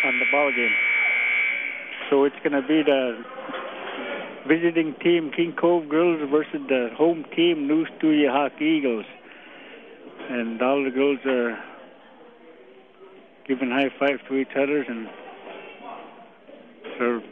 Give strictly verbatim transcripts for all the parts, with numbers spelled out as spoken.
on the ball game. So it's going to be the visiting team, King Cove Girls, versus the home team, New Stuyahok Eagles. And all the girls are giving high fives to each other. And so,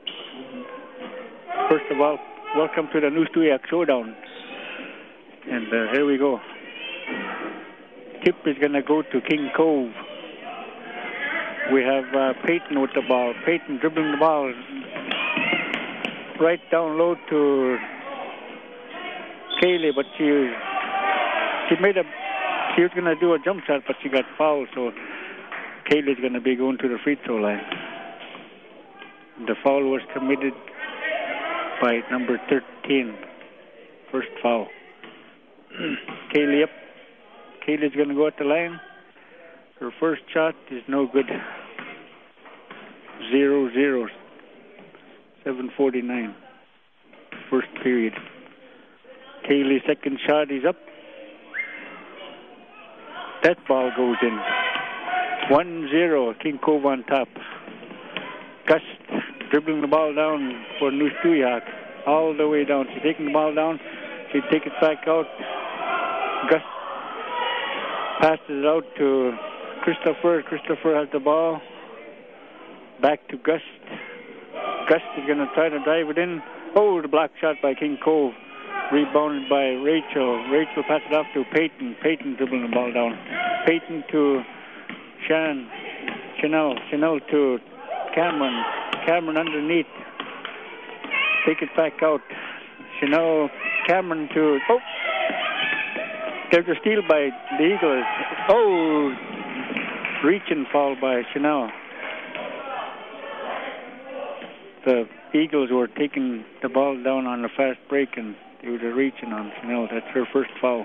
first of all, welcome to the New Stuyahok Showdown. And uh, here we go. Tip is going to go to King Cove. We have uh, Peyton with the ball. Peyton dribbling the ball right down low to Kaylee, but she she made a she was going to do a jump shot, but she got fouled, so Kaylee's going to be going to the free throw line. The foul was committed by number thirteen. First foul. Kaylee up. Kaylee's going to go at the line. Her first shot is no good. Zero zero. seven forty-nine. First period. Kaylee's second shot is up. That ball goes in. one zero. King Cove on top. Gus dribbling the ball down for New Stuyahok. All the way down. She's taking the ball down. She take it back out. Gus passes it out to Christopher. Christopher has the ball. Back to Gus. Gus is going to try to drive it in. Oh, the block shot by King Cove. Rebounded by Rachel. Rachel passes it off to Peyton. Peyton dribbling the ball down. Peyton to Shan. Chanel. Chanel to Cameron. Cameron underneath. Take it back out. Chanel. Cameron to... Oh! There's a steal by the Eagles. Oh! Reach and foul by Chanel. The Eagles were taking the ball down on a fast break, and they were reaching on Chanel. That's her first foul.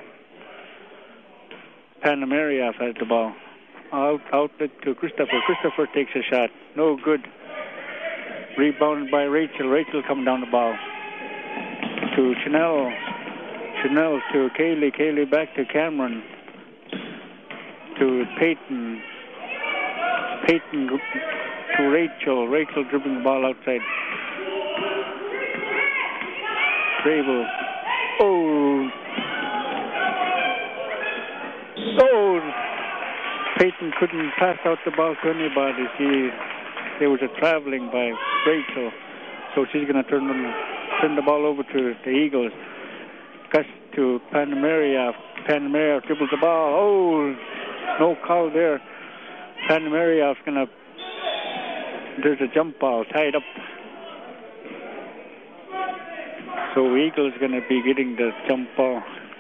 Panamarioff has the ball. Out, outlet to Christopher. Christopher takes a shot. No good. Rebounded by Rachel. Rachel coming down the ball. To Chanel. Chanel to Kaylee. Kaylee back to Cameron. To Peyton. Peyton to Rachel. Rachel dribbling the ball outside. Grable. Oh. Oh. Peyton couldn't pass out the ball to anybody. She, there was a traveling by Rachel. So she's going to turn, turn the ball over to the Eagles. Gus to Panamarioff. Panamarioff dribbles the ball. Oh, no call there. Panamarioff's going to... There's a jump ball tied up. So Eagles going to be getting the jump ball.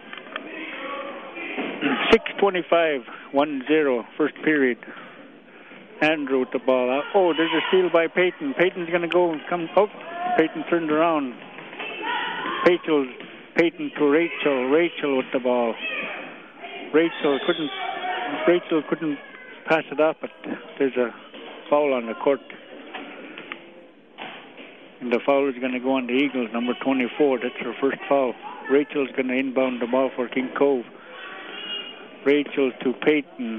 six twenty-five, one zero, first period. Andrew with the ball out. Oh, there's a steal by Peyton. Peyton's going to go and come. Oh, Peyton turned around. Peyton, Peyton to Rachel. Rachel with the ball. Rachel couldn't. Rachel couldn't pass it up, but there's a foul on the court. And the foul is going to go on the Eagles, number twenty-four. That's her first foul. Rachel's going to inbound the ball for King Cove. Rachel to Peyton.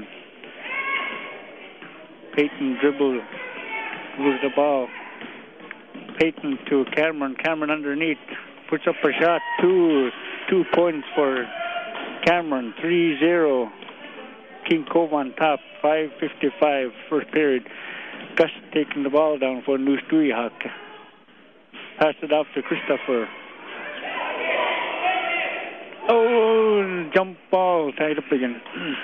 Peyton dribbles, dribbles the ball. Peyton to Cameron. Cameron underneath. Puts up a shot. Two, two points for Cameron. three zero. King Cove on top. five fifty-five, first period. Gus taking the ball down for New Stuyahok. Pass it off to Christopher. Oh, jump ball tied up again.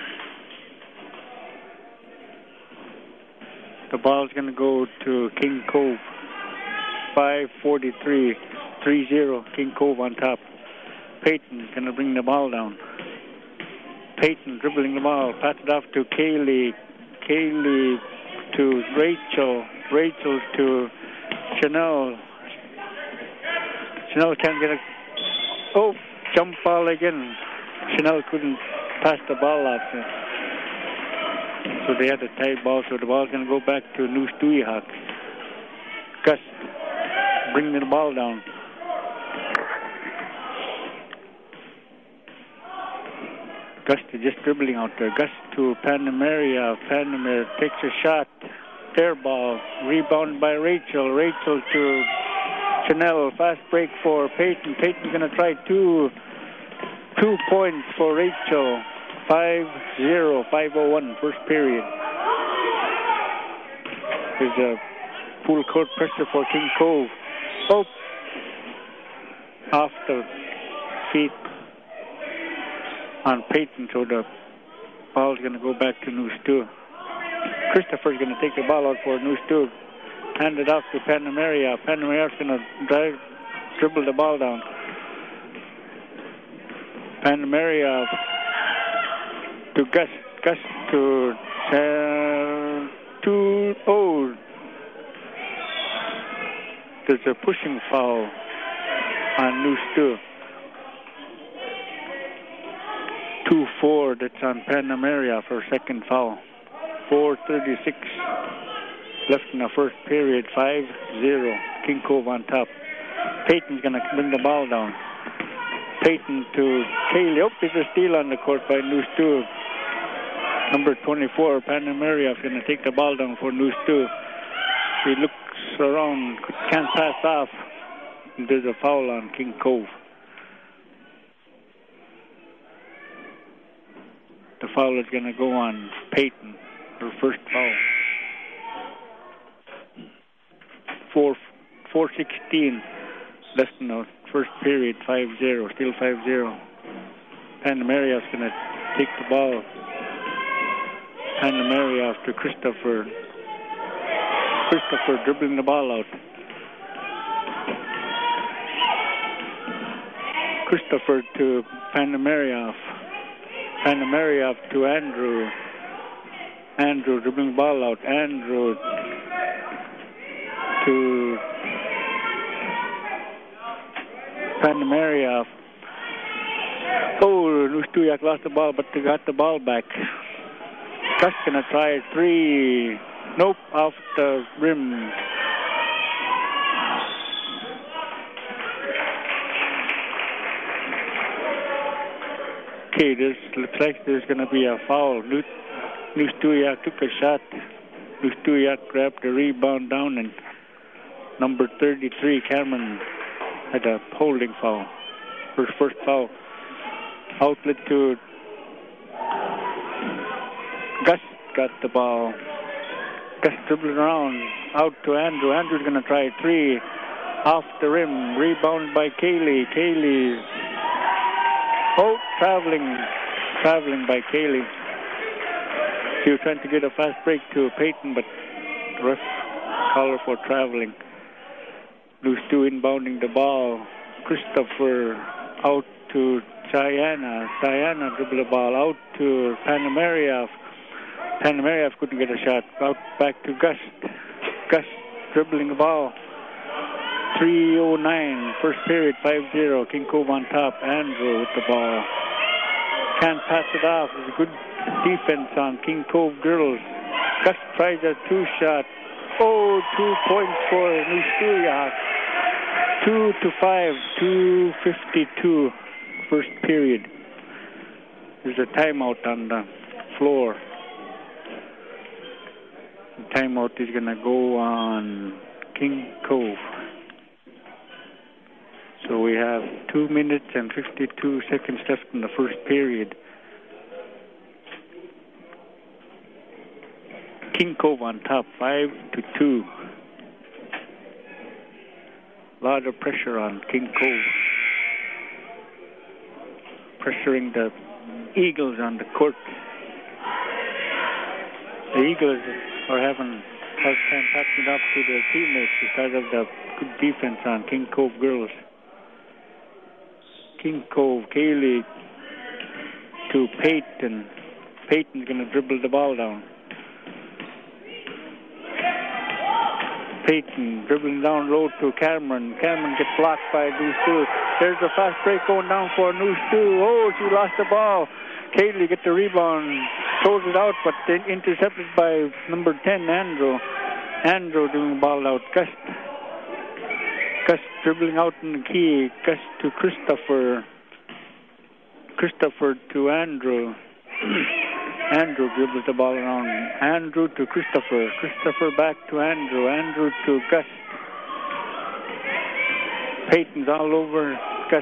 The ball's going to go to King Cove. five forty-three, three zero, King Cove on top. Peyton going to bring the ball down. Peyton dribbling the ball. Pass it off to Kaylee. Kaylee to Rachel. Rachel to Chanel. Chanel can't get a... Oh, jump ball again. Chanel couldn't pass the ball out. So they had a tight ball, so the ball's going to go back to New Stuyahok. Gus bringing the ball down. Gus is just dribbling out there. Gus to Panamaria. Panamaria takes a shot. air ball. Rebound by Rachel. Rachel to Chanel. Fast break for Peyton. Peyton's going to try two, two points for Rachel. five zero, five oh one, first period. There's a full court pressure for King Cove. Oh, off the feet on Peyton, so the ball's going to go back to New Stu. Christopher's going to take the ball out for New Stu. Hand it off to Panamaria. Panamaria's going to drive, dribble the ball down. Panamaria to Gus. Gus to uh, to oh. There's a pushing foul on New Stu. two four, that's on Panamaria for second foul. four thirty-six left in the first period, five zero. King Cove on top. Peyton's going to bring the ball down. Peyton to Kaylee. Oh, there's a steal on the court by New Stu. Number twenty-four, Panamaria is going to take the ball down for New Stu. He looks around, can't pass off. There's a foul on King Cove. The foul is going to go on Peyton, her first foul. four, four sixteen left in the first period, five zero, still five zero. Panamaria is going to take the ball. Panamaria after Christopher. Christopher dribbling the ball out. Christopher to Panamaria. Panamaria to Andrew. Andrew dribbling the ball out. Andrew to Panamaria. Oh, Nustuyak lost the ball, but they got the ball back. Gus gonna try three. Nope, off the rim. Okay, this looks like there's gonna be a foul. Nustuyak took a shot. Nustuyak grabbed the rebound down, and number thirty-three, Cameron, had a holding foul. First, first foul. Outlet to Gus, got the ball. Gus dribbling around, out to Andrew. Andrew's going to try three, off the rim, rebound by Kaylee. Kaylee, oh, traveling, traveling by Kaylee. She was trying to get a fast break to Peyton, but the ref called her for traveling. Blue Stu inbounding the ball. Christopher out to Diana. Diana dribble the ball out to Panamaria. Panamaria couldn't get a shot. Out back to Gus. Gus dribbling the ball. three oh nine, first period, five zero. King Cove on top. Andrew with the ball. Can't pass it off. It's a good defense on King Cove girls. Gus tries a two-shot. Oh, two points for New Stuyak. Two to five, two fifty-two, first period. There's a timeout on the floor. The timeout is going to go on King Cove. So we have two minutes and fifty-two seconds left in the first period. King Cove on top, five to two. A lot of pressure on King Cove. Pressuring the Eagles on the court. The Eagles are having a hard time passing it up to their teammates because of the good defense on King Cove girls. King Cove, Kaylee to Peyton. Peyton's going to dribble the ball down. Peyton dribbling down low to Cameron. Cameron gets blocked by New Stu. There's a fast break going down for New Stu. Oh, she lost the ball. Kaylee gets the rebound, throws it out, but then intercepted by number ten, Andrew. Andrew doing the ball out. Gus, Gus dribbling out in the key. Gus to Christopher. Christopher to Andrew. Andrew dribbles the ball around. Andrew to Christopher. Christopher back to Andrew. Andrew to Gus. Peyton's all over Gus.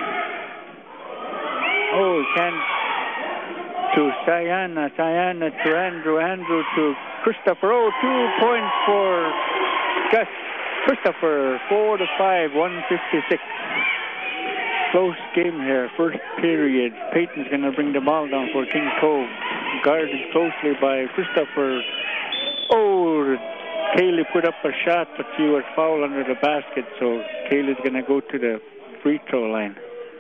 Oh, can't. To Sayana. Sayana to Andrew. Andrew to Christopher. Oh, two points for Gus. Christopher, four to five, one fifty-six. Close game here, first period. Peyton's going to bring the ball down for King Cove. Guarded closely by Christopher. Oh, Kaylee put up a shot, but she was fouled under the basket, so Kaylee's going to go to the free throw line.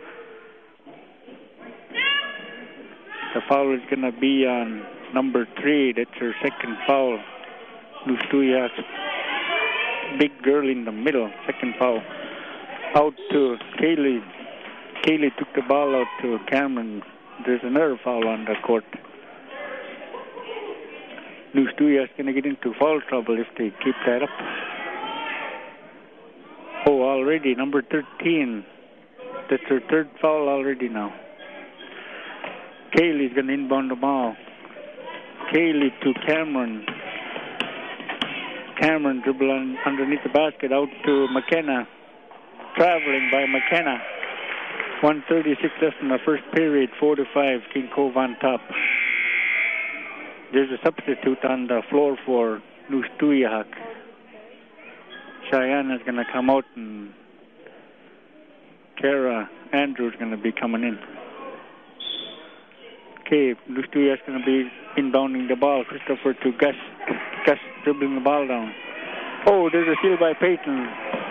The foul is going to be on number three. That's her second foul. Nustuyak, big girl in the middle, second foul. Out to Kaylee. Kaylee took the ball out to Cameron. There's another foul on the court. Nustuyak going to get into foul trouble if they keep that up. Oh, already, number thirteen. That's her third foul already now. Kaylee's going to inbound the ball. Kaylee to Cameron. Cameron dribble on, underneath the basket out to McKenna. Traveling by McKenna. one thirty-six left in the first period, four to five, King Cove on top. There's a substitute on the floor for Nustuyak. Cheyenne is going to come out and Kara Andrews going to be coming in. Okay, Nustuyak is going to be inbounding the ball. Christopher to Gus. Gus dribbling the ball down. Oh, there's a steal by Peyton.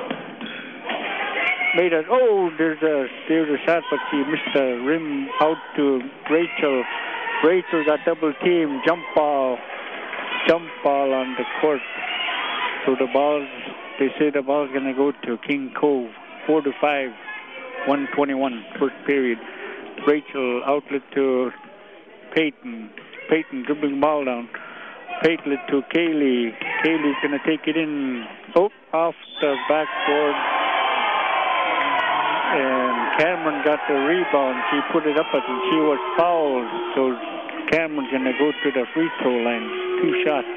Made a, oh, there's a, there's a shot, but she missed the rim out to Rachel. Rachel got double team. Jump ball. Jump ball on the court. So the ball, they say the ball's going to go to King Cove. four to five, one twenty-one, first period. Rachel outlet to Peyton. Peyton dribbling the ball down. Peyton to Kaylee. Kaylee's going to take it in. Oh, off the backboard. And Cameron got the rebound. She put it up, and she was fouled. So Cameron's going to go to the free throw line. Two shots.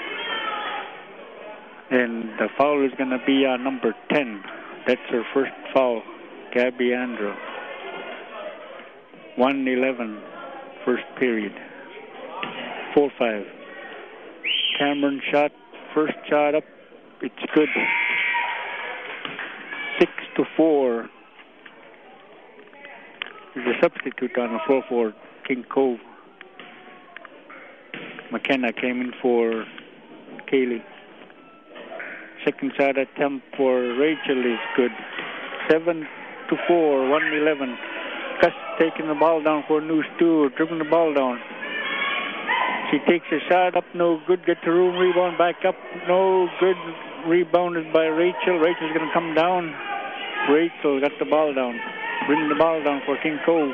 And the foul is going to be on number ten. That's her first foul, Gabby Andrew. one eleven, first period. four five. Cameron shot, first shot up. It's good. six to four. There's a substitute on the floor for King Cove. McKenna came in for Kaylee. Second shot attempt for Rachel is good. seven to four, one eleven. Gus taking the ball down for New Stu, dribbling the ball down. She takes a shot up, no good. Get the room, rebound back up, no good. Rebounded by Rachel. Rachel's going to come down. Rachel got the ball down. Bring the ball down for King Cove.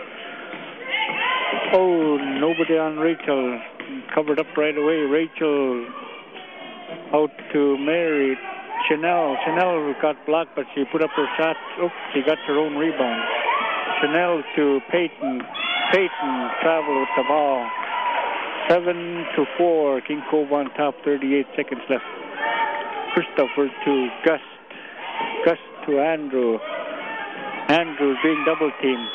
Oh, nobody on Rachel. Covered up right away. Rachel out to Mary. Chanel. Chanel got blocked, but she put up her shot. Oops, she got her own rebound. Chanel to Peyton. Peyton travel with the ball. Seven to four. King Cove on top. thirty-eight seconds left. Christopher to Gus. Gus to Andrew. Andrew being double teamed.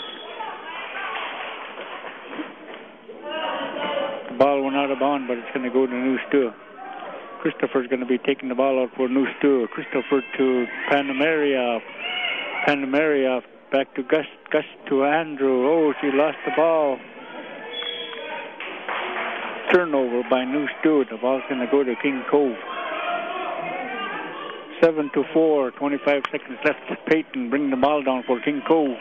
The ball went out of bounds, but it's going to go to New Stu. Christopher's going to be taking the ball out for New Stu. Christopher to Panamaria. Panamaria back to Gus. Gus to Andrew. Oh, she lost the ball. Turnover by New Stu. The ball's going to go to King Cove. Seven to four, twenty-five seconds left. Peyton bring the ball down for King Cove.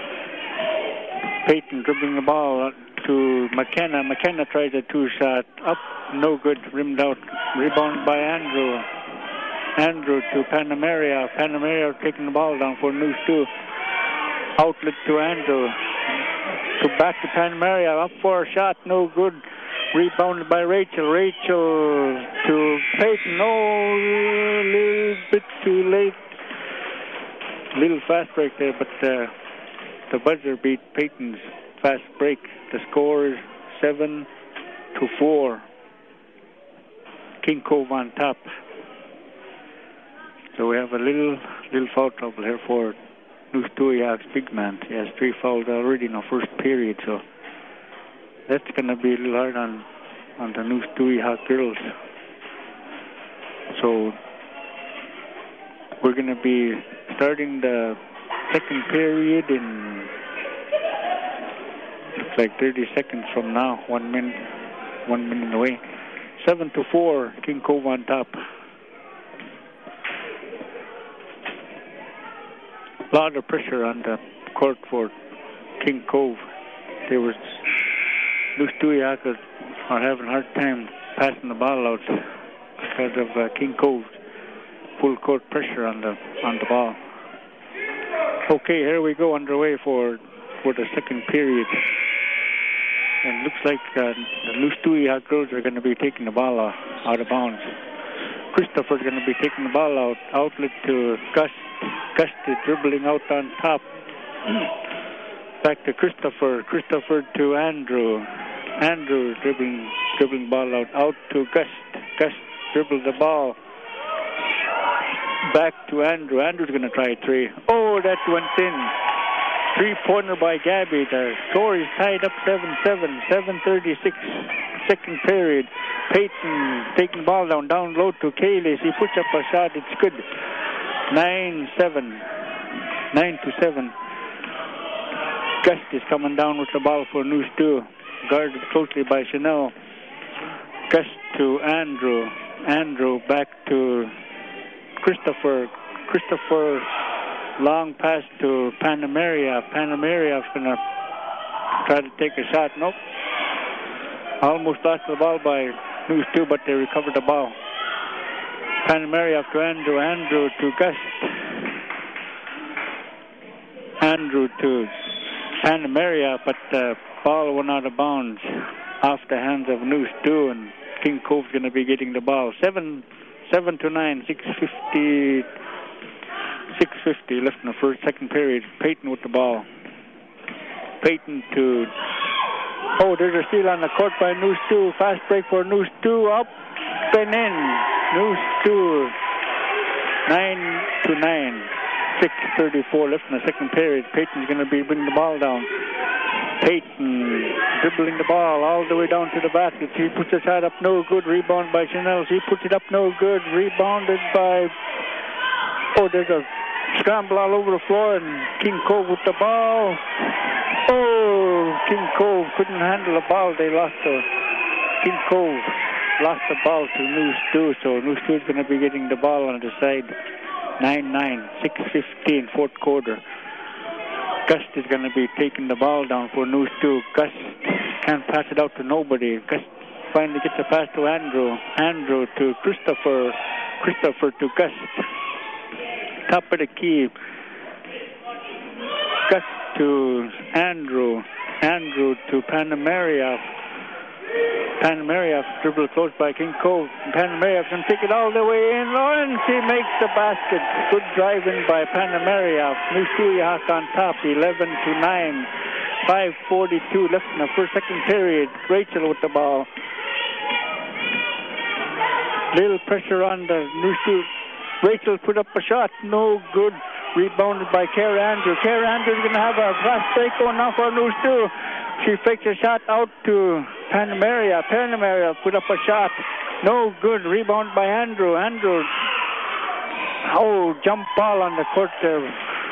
Peyton dribbling the ball to McKenna. McKenna tries a two-shot. Up, no good. Rimmed out. Rebound by Andrew. Andrew to Panamaria. Panamaria taking the ball down for New Stu. Outlet to Andrew. To back to Panamaria. Up for a shot. No good. Rebounded by Rachel. Rachel to Peyton. Oh, a little bit too late. Little fast break there, but uh, the buzzer beat Peyton's fast break. The score is seven to to four. King Cove on top. So we have a little little foul trouble here for Moose Tuyak's big man. He has three fouls already in the first period, so that's going to be a little hard on, on the Moose Tuyak girls. So we're going to be starting the second period in, looks like thirty seconds from now, one minute, one minute away. Seven to four, King Cove on top. A lot of pressure on the court for King Cove. There was Moose Tuyak are having a hard time passing the ball out because of uh, King Cove's full court pressure on the on the ball. Okay, here we go underway for for the second period. And it looks like uh, the Moose Tuyak girls are going to be taking the ball uh, out of bounds. Christopher's going to be taking the ball out. Outlet to Gus. Gus is dribbling out on top. Back to Christopher. Christopher to Andrew. Andrew dribbling dribbling ball out. Out to Gus. Gus dribbles the ball. Back to Andrew. Andrew's going to try a three. Oh, that went in. Three-pointer by Gabby. The score is tied up seven seven. seven thirty-six. Second period. Peyton taking the ball down. Down low to Kaylis. He puts up a shot. It's good. nine seven. nine to seven. Gust is coming down with the ball for Moose two. Guarded closely by Chanel. Gust to Andrew. Andrew back to Christopher. Christopher, long pass to Panamaria. Panamaria's going to try to take a shot. Nope. Almost lost the ball by Moose two, but they recovered the ball. Panamaria to Andrew. Andrew to Gust. Andrew to Panamaria, but the ball went out of bounds off the hands of Moose two, and King Cove's going to be getting the ball. Seven, seven to nine, six fifty, six fifty left in the first, second period. Peyton with the ball. Peyton to, oh, there's a steal on the court by Moose two. Fast break for Moose two, up and in. Moose two, nine to nine. six thirty-four left in the second period. Peyton's going to be bringing the ball down. Peyton dribbling the ball all the way down to the basket. He puts the shot up, no good. Rebound by Chanel. He puts it up, no good. Rebounded by, oh, there's a scramble all over the floor, and King Cove with the ball. Oh, King Cove couldn't handle the ball. They lost the, King Cove lost the ball to Moose two, so Moose two is going to be getting the ball on the side. nine nine, six fifteen, fourth quarter. Gust is going to be taking the ball down for Moose two. Gust can't pass it out to nobody. Gust finally gets a pass to Andrew. Andrew to Christopher. Christopher to Gust. Top of the key. Gust to Andrew. Andrew to Panamaria. Panamaria dribbled close by King Cove. Panamaria can take it all the way in. Lawrence, he makes the basket. Good driving by Panamaria. Moose Tuyak on top, eleven to nine. five forty-two left in the first, second period. Rachel with the ball. Little pressure on the Moose two. Rachel put up a shot. No good. Rebounded by Kara Andrew. Kara Andrew is going to have a fast break going now for Moose two. She fakes a shot out to Panamaria. Panamaria put up a shot. No good. Rebound by Andrew. Andrew. Oh, jump ball on the court there.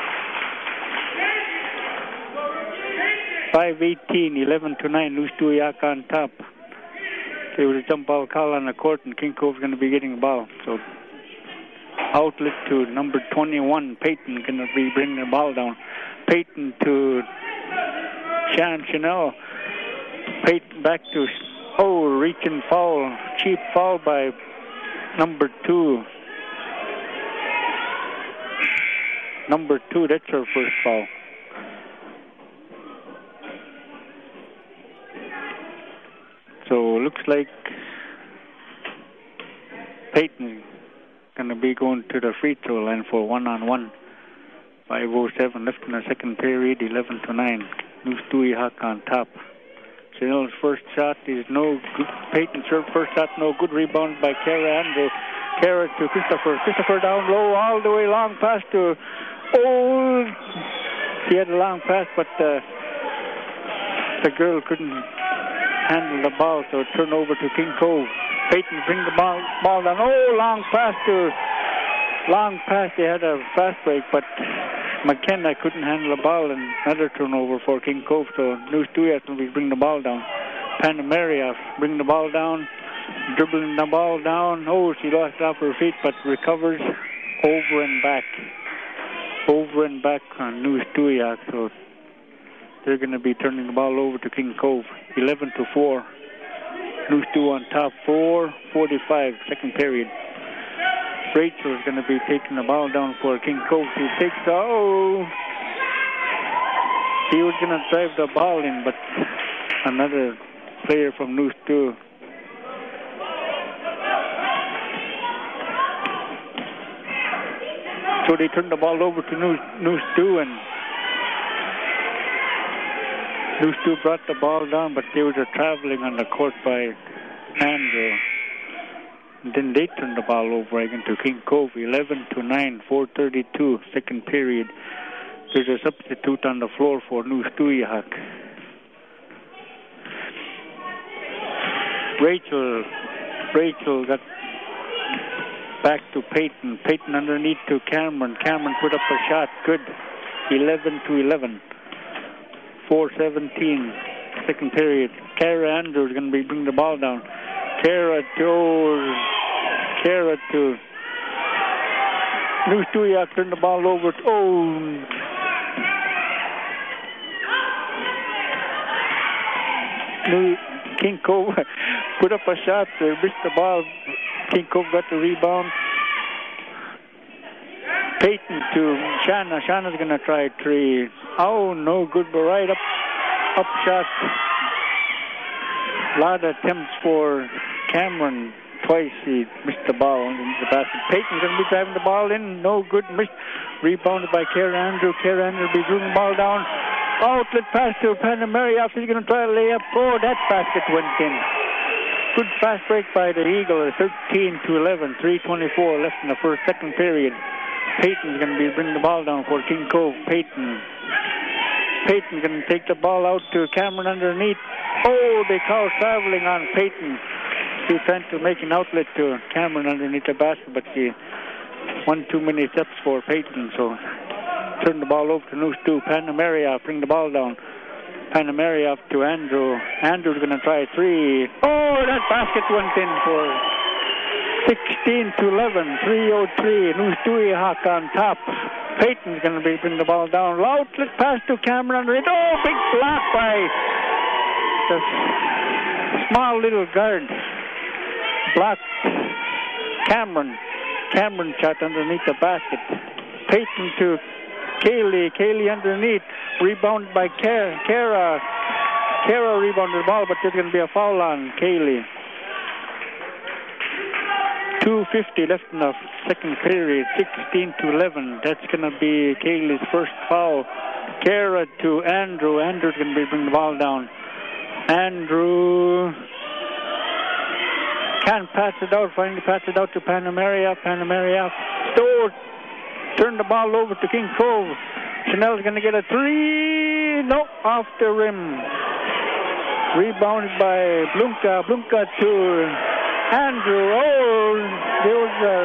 five eighteen, eleven to nine. Moose Tuyak on top. There was a jump ball call on the court, and King Cove's going to be getting the ball. So outlet to number twenty-one. Peyton going to be bringing the ball down. Peyton to Shannon Chanel. Peyton back to, oh, reaching foul. Cheap foul by number two. Number two, that's her first foul. So looks like Peyton going to be going to the free throw line for one-on-one. five oh seven left in the second period, eleven to nine. Moose Tuyak on top. Chanel's first shot is no good. Peyton's first shot no good. Rebound by Kara Andrew. Kara to Christopher. Christopher down low all the way long pass to... Oh, she had a long pass, but uh, the girl couldn't handle the ball, so turn over to King Cove. Peyton bring the ball, ball down. Oh, long pass to... Long pass. They had a fast break, but McKenna couldn't handle the ball, and another turnover for King Cove, so New Stuyat will bring the ball down. Panamaria bring the ball down, dribbling the ball down. Oh, she lost it off her feet, but recovers over and back. Over and back on New Stuyat, so they're going to be turning the ball over to King Cove. eleven to four. New Stu on top, four forty-five, second period. Rachel is going to be taking the ball down for King Cove. She takes, oh, he was going to drive the ball in, but another player from New Stu. So they turned the ball over to New, New Stu, and New Stu brought the ball down, but they were traveling on the court by Andrew. Then they turned the ball over again to King Cove, eleven to nine, four thirty-two, second period. There's a substitute on the floor for New Stuyahak. Rachel, Rachel got back to Peyton. Peyton underneath to Cameron. Cameron put up a shot, good, eleven to eleven, four seventeen, second period. Kara Andrews going to be bringing the ball down. Kara to Kara to New Stuyahak turned the ball over to oh New King Cove put up a shot, uh, missed the ball. King Cove got the rebound. Peyton to Shanna. Shanna's gonna try three. Oh, no good, but right up up shot. A lot of attempts for Cameron. Twice he missed the ball into the basket. Peyton's going to be driving the ball in. No good. Missed. Rebounded by Kara Andrew. Kara Andrew will be drawing the ball down. Outlet pass to Panamaria. She's going to try to lay up. Oh, that basket went in. Good fast break by the Eagle. thirteen to eleven. three twenty-four left in the first second period. Peyton's going to be bringing the ball down for King Cove. Peyton. Peyton's going to take the ball out to Cameron underneath. Oh, they call traveling on Peyton. She's trying to make an outlet to Cameron underneath the basket, but she won too many steps for Peyton, so turn the ball over to New Stu. Panamaria bring the ball down. Panamaria up to Andrew. Andrew's going to try three. Oh, that basket went in for sixteen to eleven. three oh three. New Stuyahak on top. Peyton's going to be bring the ball down. Outlet pass to Cameron underneath. Oh, big block by the small little guard. Blocked Cameron. Cameron shot underneath the basket. Peyton to Kaylee. Kaylee underneath. Rebounded by Kara. Kara. Kara rebounded the ball, but there's going to be a foul on Kaylee. two fifty left in the second period. sixteen to eleven. That's going to be Kaylee's first foul. Kara to Andrew. Andrew's going to be bringing the ball down. Andrew can't pass it out. Finally pass it out to Panamaria. Panamaria. Stowe turned the ball over to King Cove. Chanel's going to get a three. No, off the rim. Rebounded by Blumka. Blumka to Andrew. Oh, there was a...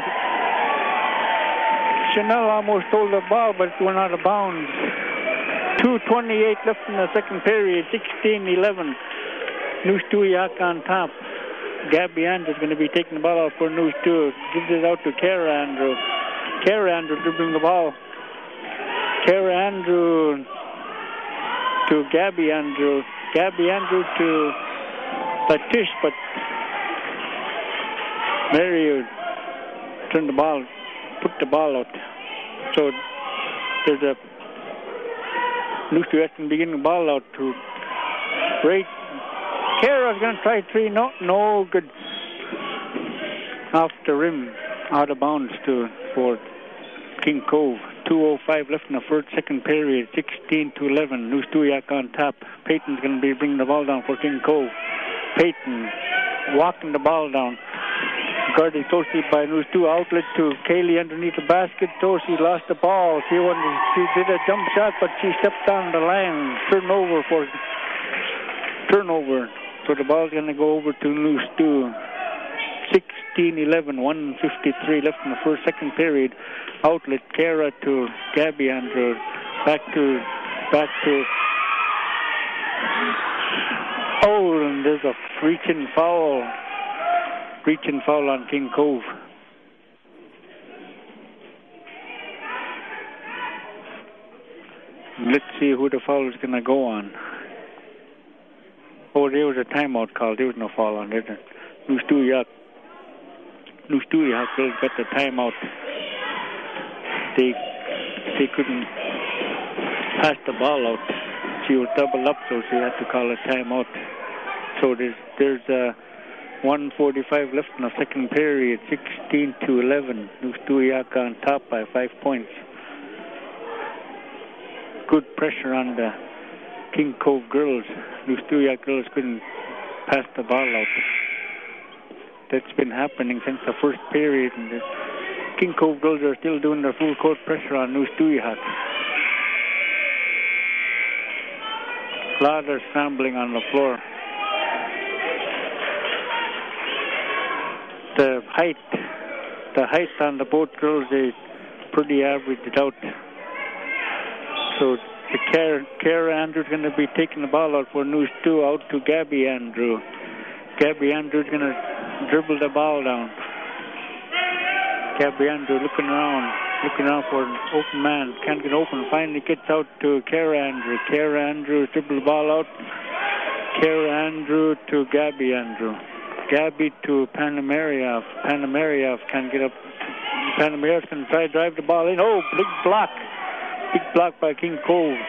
Chanel almost stole the ball, but it went out of bounds. two twenty-eight left in the second period. sixteen eleven. New Stuyahak on top. Gabby Andrews is going to be taking the ball out for New Stu. Gives it out to Kara Andrew. Kara Andrew dribbling the ball. Kara Andrew to Gabby Andrew. Gabby Andrew to Latish, but Mary turned the ball, put the ball out. So there's a New Stu has to begin the ball out to Ray. Kara's going to try three. No, no good. Off the rim, out of bounds to for King Cove. two oh five left in the first, second period. sixteen to eleven. New Stuyak on top. Peyton's going to be bringing the ball down for King Cove. Peyton walking the ball down. Guarded closely by New Stu. Outlet to Kaylee underneath the basket. So she lost the ball. She wanted, she did a jump shot, but she stepped on the line. Turnover for turnover. So the ball's going to go over to New Stu. sixteen eleven, one fifty-three left in the first, second period. Outlet, Kara to Gabby Andrew. Back to, back to, oh, and there's a reaching foul. Reaching foul on King Cove. Let's see who the foul is going to go on. Oh, there was a timeout call. There was no foul on it. New Stuyak. New Stuyak got the timeout. They they couldn't pass the ball out. She was doubled up, so she had to call a timeout. So there's there's uh, one forty-five left in the second period. sixteen to eleven. New Stuyak on top by five points. Good pressure on the King Cove girls. New Stuyak girls couldn't pass the ball out. That's been happening since the first period, and the King Cove girls are still doing their full court pressure on New Stuyak. A lot of scrambling on the floor. The height, the height on the both girls is pretty averaged out. So the Kara, Kara Andrews going to be taking the ball out for New Stu, out to Gabby Andrew. Gabby Andrews going to dribble the ball down. Gabby Andrew looking around, looking around for an open man. Can't get open. Finally gets out to Kara Andrew. Kara Andrew dribble the ball out. Kara Andrew to Gabby Andrew. Gabby to Panamariov. Panamariov can't get up. Panamariov can try to drive the ball in. Oh, big block. Big block by King Cove.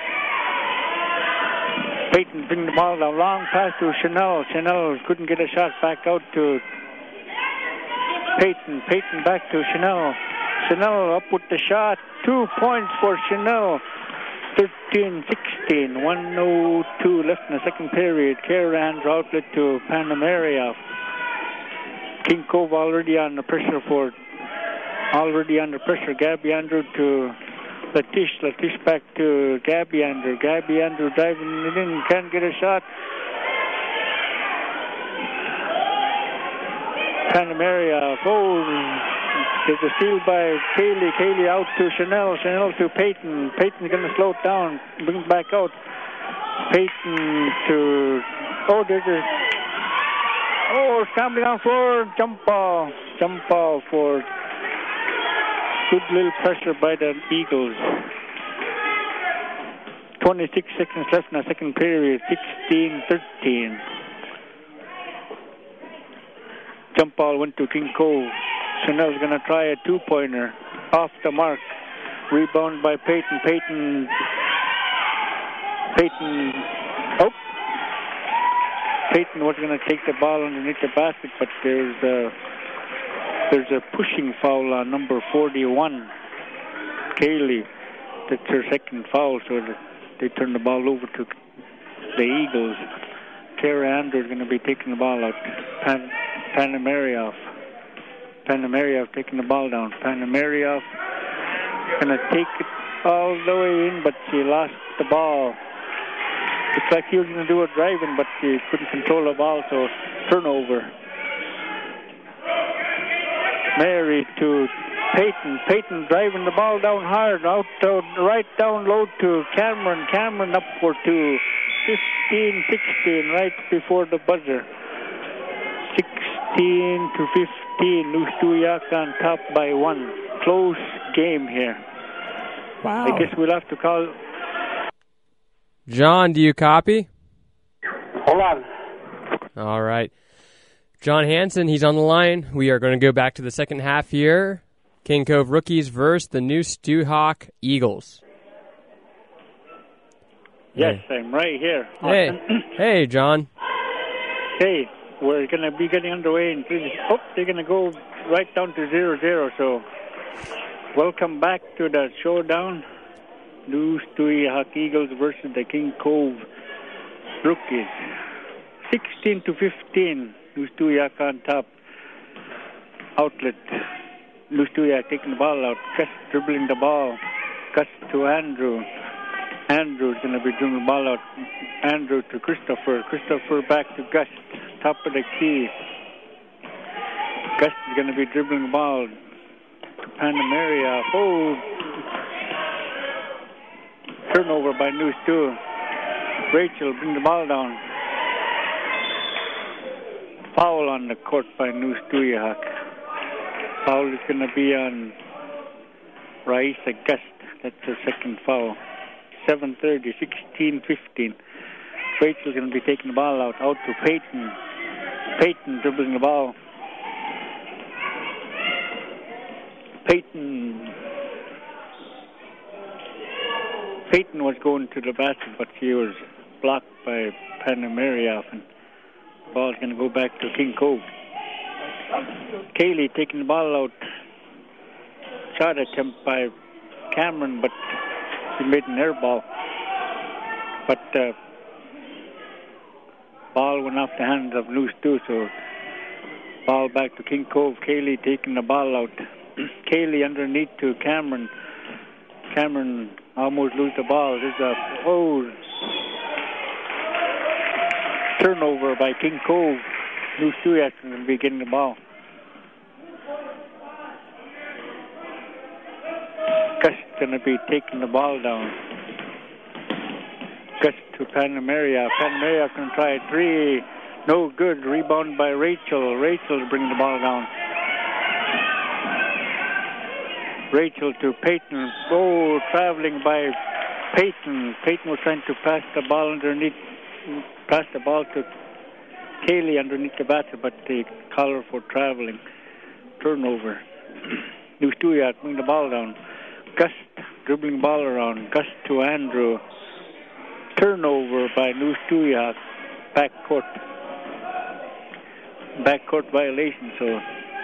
Peyton bring the ball down. Long pass to Chanel. Chanel couldn't get a shot back out to Peyton. Peyton back to Chanel. Chanel up with the shot. Two points for Chanel. thirteen sixteen. one oh two left in the second period. Karahan's outlet to Panamariov. King Cove already under pressure for already under pressure. Gabby Andrew to Latish. Latish back to Gabby Andrew. Gabby Andrew driving it in. Can't get a shot. Panamariov. Oh, there's a steal by Kaylee. Kaylee out to Chanel. Chanel to Peyton. Peyton's going to slow it down. Bring it back out. Peyton to... Oh, there's a... Oh, scrambling down floor. Jump ball. Jump ball for... Good little pressure by the Eagles. twenty-six seconds left in the second period. sixteen thirteen. Jump ball went to King Cove. Chanel's going to try a two-pointer. Off the mark. Rebound by Peyton. Peyton. Peyton. Oh. Peyton was going to take the ball underneath the basket, but there's a, there's a pushing foul on number forty-one. Kaylee. That's her second foul, so they turn the ball over to the Eagles. Kara Andrews is going to be taking the ball out. Pan, Panamariov. Panamariov taking the ball down. Panamariov going to take it all the way in, but she lost the ball. Looks like he was going to do a driving, but she couldn't control the ball, so turnover. Mary to Peyton. Peyton driving the ball down hard. Out to right down low to Cameron. Cameron up for two. fifteen sixteen right before the buzzer. sixteen to fifteen. New Stuyak on top by one. Close game here. Wow. I guess we'll have to call... John, do you copy? Hold on. All right. John Hansen, he's on the line. We are going to go back to the second half here. King Cove rookies versus the New Stuyak Eagles. Yes, hey. I'm right here. Hey, hey, John. Hey, we're going to be getting underway. And oh, they're going to go right down to zero zero. So Welcome back to the showdown. New Stuyahok Eagles versus the King Cove Rookies. sixteen to fifteen. New Stuyahok on top. Outlet. New Stuyahok taking the ball out. Gus dribbling the ball. Gus to Andrew. Andrew's going to be dribbling the ball out. Andrew to Christopher. Christopher back to Gus. Top of the key. Gus is going to be dribbling the ball to Panamaria. Oh! Turnover by New Stu. Rachel bring the ball down. Foul on the court by New Stuyahok. Foul is going to be on Raisa Gust. That's her second foul. seven thirty, sixteen fifteen. Rachel's going to be taking the ball out. Out to Peyton. Peyton dribbling the ball. Peyton. Peyton was going to the basket, but she was blocked by Panamaria. And the ball is going to go back to King Cove. Kaylee taking the ball out. Shot attempt by Cameron, but she made an air ball. But uh, ball went off the hands of Loose too, so ball back to King Cove. Kaylee taking the ball out. Kaylee underneath to Cameron. Cameron almost lose the ball. There's a oh turnover by King Cove. New Stuyahok will be getting the ball. Gus going to be taking the ball down. Gus to Panamaria. Panamaria can try a three. No good. Rebound by Rachel. Rachel bring the ball down. Rachel to Peyton. Oh, traveling by Peyton. Peyton was trying to pass the ball underneath. Pass the ball to Kaylee underneath the basket, but they call her for traveling. Turnover. New Stuyahok bring the ball down. Gus dribbling the ball around. Gus to Andrew. Turnover by New Stuyahok. Backcourt. Backcourt violation, so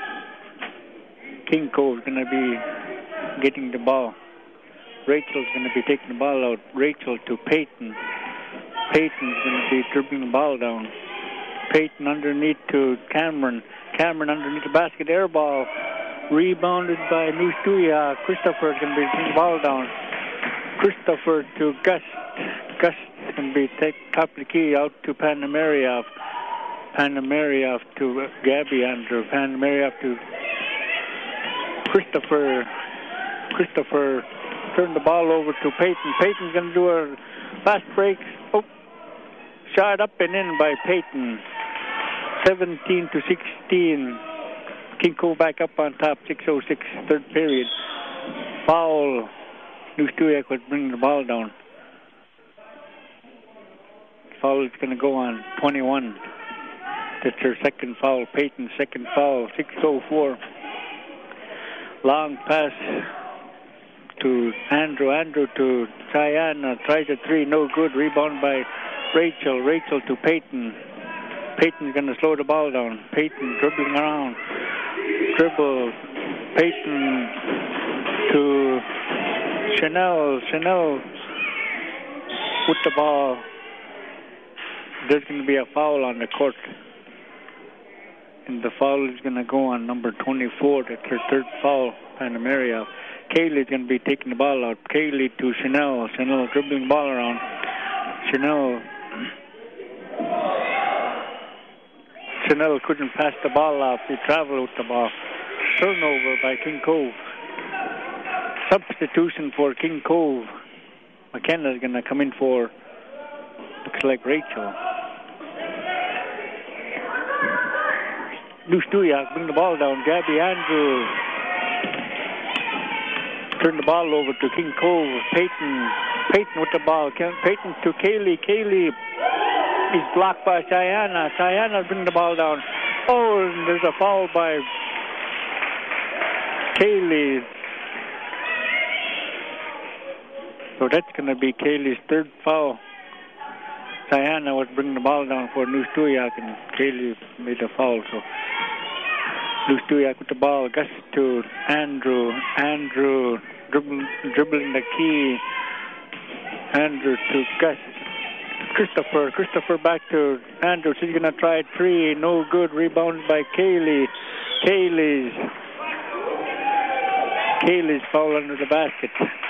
King Cove is going to be getting the ball. Rachel's going to be taking the ball out. Rachel to Peyton. Peyton's going to be dribbling the ball down. Peyton underneath to Cameron. Cameron underneath the basket. Air ball. Rebounded by New Stuyahok. Christopher is going to be taking the ball down. Christopher to Gus. Gus is going to be take top of the key out to Panamaria. Panamaria to Gabby Andrew. Panamaria to Christopher. Christopher turned the ball over to Peyton. Peyton's going to do a fast break. Oh, shot up and in by Peyton. seventeen to sixteen. King Cove back up on top. six oh six, third period. Foul. New Stuyahok would bring the ball down. Foul is going to go on twenty-one. That's her second foul. Peyton's second foul. six oh four. Long pass to Andrew. Andrew to Cheyenne. Tries a three. No good. Rebound by Rachel. Rachel to Peyton. Peyton's going to slow the ball down. Peyton dribbling around. Dribble. Peyton to Chanel. Chanel with the ball. There's going to be a foul on the court. And the foul is going to go on number twenty-four. That's her third foul, Panamaria. Kaylee is going to be taking the ball out. Kaylee to Chanel. Chanel dribbling the ball around. Chanel. Chanel couldn't pass the ball off. He traveled with the ball. Turnover by King Cove. Substitution for King Cove. McKenna is going to come in for, looks like Rachel. New Stuyahok bring the ball down. Gabby Andrew turn the ball over to King Cove. Peyton. Peyton with the ball. Peyton to Kaylee. Kaylee is blocked by Cheyenne. Cheyenne bring the ball down. Oh, and there's a foul by Kaylee. So that's going to be Kaylee's third foul. Cheyenne was bringing the ball down for New Stuyahok, and Kaylee made a foul. So Lustuyak with the ball. Gus to Andrew. Andrew dribbling, dribbling the key. Andrew to Gus. Christopher. Christopher back to Andrew. She's going to try three. No good. Rebounded by Kaylee. Kaylee's. Kaylee's foul under the basket.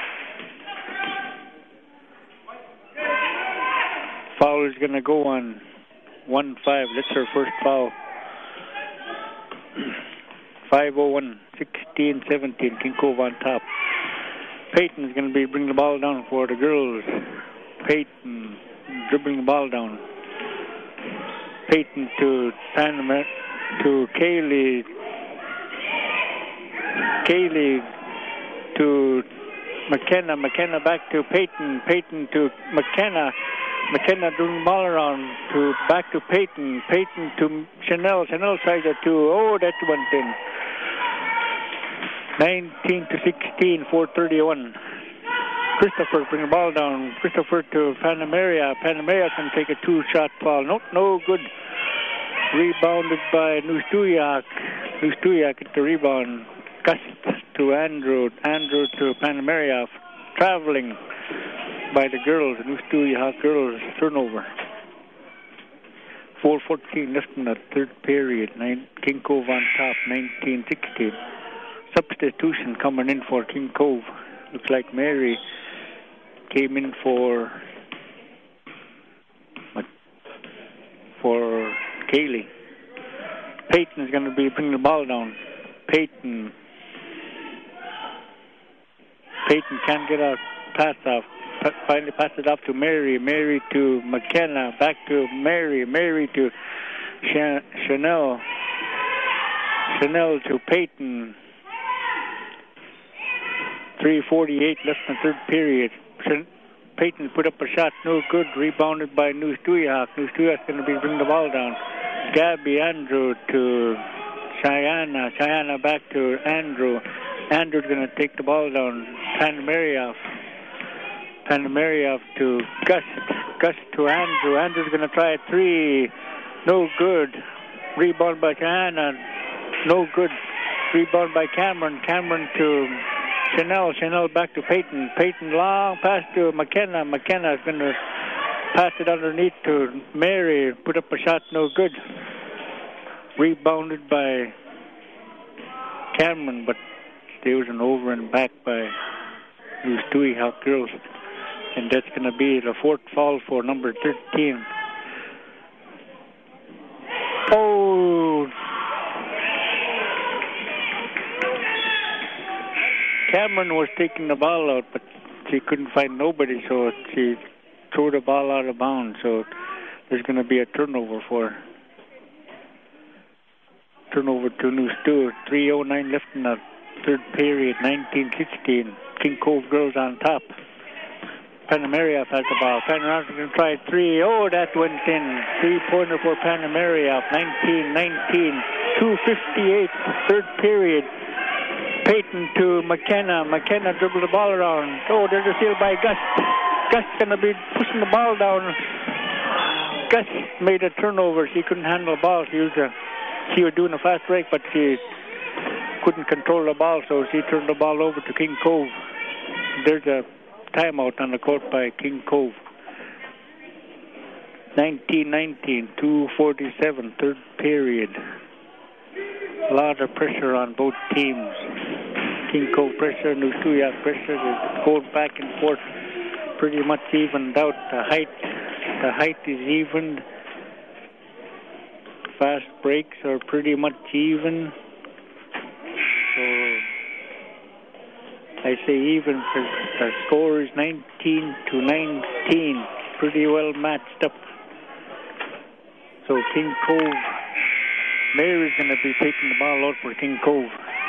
Foul is going to go on one five. That's her first foul. five oh one, sixteen seventeen. King Cove on top. Peyton's going to be bringing the ball down for the girls. Peyton dribbling the ball down. Peyton to Panama, to Kaylee. Kaylee to McKenna. McKenna back to Peyton. Peyton to McKenna. McKenna doing the ball around to back to Peyton. Peyton to Chanel. Chanel tries a two. Oh, that went in. nineteen to sixteen, four thirty-one. Christopher bring the ball down. Christopher to Panamaria. Panamaria can take a two-shot foul. No, no good. Rebounded by Nustuyak. Nustuyak at the rebound. Gust to Andrew. Andrew to Panamaria. Traveling by the girls. Nustuyak girls. Turnover. four fourteen left in the third period. Nine, King Cove on top. nineteen sixteen. Substitution coming in for King Cove. Looks like Mary came in for for Kaylee. Peyton is going to be bringing the ball down. Peyton. Peyton can't get a pass off. P- finally pass it off to Mary. Mary to McKenna. Back to Mary. Mary to Ch- Chanel. Chanel to Peyton. three forty-eight left in the third period. Peyton put up a shot, no good. Rebounded by Nustuyak. Nustuyak's going to be bringing the ball down. Gabby Andrew to Cheyenne. Cheyenne back to Andrew. Andrew's going to take the ball down. Panamaria. Panamaria to Gus. Gus to Andrew. Andrew's going to try a three. No good. Rebound by Cheyenne. No good. Rebound by Cameron. Cameron to Chanel. Chanel back to Peyton. Peyton long pass to McKenna. McKenna is going to pass it underneath to Mary. Put up a shot, no good. Rebounded by Cameron, but there was an over and back by these two Hawk girls. And that's going to be the fourth foul for number thirteen. Oh! Cameron was taking the ball out, but she couldn't find nobody, so she threw the ball out of bounds. So there's going to be a turnover for her. Turnover to New Stu. three oh nine left in the third period, nineteen sixteen. King Cove girls on top. Panamaria has the ball. Panamaria going to try three. Oh, that went in. Three-pointer for Panamaria. nineteen nineteen. two fifty-eight, third period. Peyton to McKenna. McKenna dribbled the ball around. Oh, there's a steal by Gus. Gus going to be pushing the ball down. Gus made a turnover. She couldn't handle the ball. She was, a, she was doing a fast break, but she couldn't control the ball, so she turned the ball over to King Cove. There's a timeout on the court by King Cove. nineteen nineteen, two forty-seven, third period. A lot of pressure on both teams. King Cove pressure, Nustuyak pressure. It's going back and forth, pretty much evened out. The height, the height is evened. Fast breaks are pretty much even. So I say even because the score is nineteen to nineteen. Pretty well matched up. So King Cove, Mary's going to be taking the ball out for King Cove.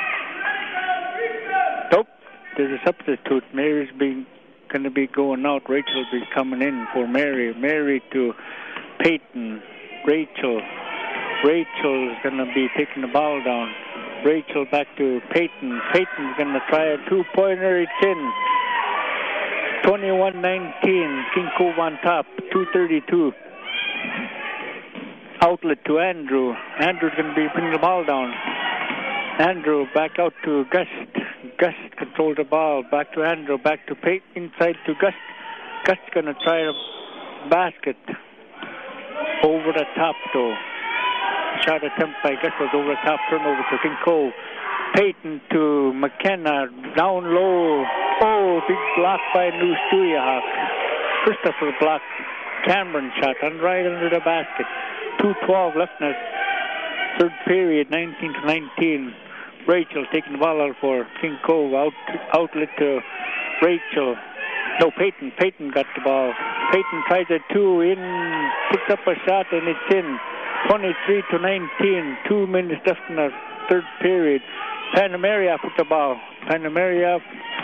Nope, there's a substitute. Mary's being going to be going out. Rachel will be coming in for Mary. Mary to Peyton. Rachel. Rachel's going to be taking the ball down. Rachel back to Peyton. Peyton's going to try a two-pointer. It's in. twenty-one nineteen. King Cove on top. two thirty-two. Outlet to Andrew. Andrew's going to be bringing the ball down. Andrew back out to Gust. Gust controls the ball. Back to Andrew. Back to Pate. Inside to Gust. Gust going to try a basket. Over the top though. Shot attempt by Gust was over the top. Turnover to King Cove. Payton to McKenna. Down low. Oh, big block by New Stuyahok. Christopher blocked. Cameron shot and right under the basket. two twelve left in the third period, nineteen to nineteen. Rachel taking the ball out for King Cove. Out, outlet to Rachel. No, Payton. Payton got the ball. Payton tries a two in, picks up a shot, and it's in. twenty-three to nineteen. Two minutes left in the third period. Panamaria with the ball. Panamaria.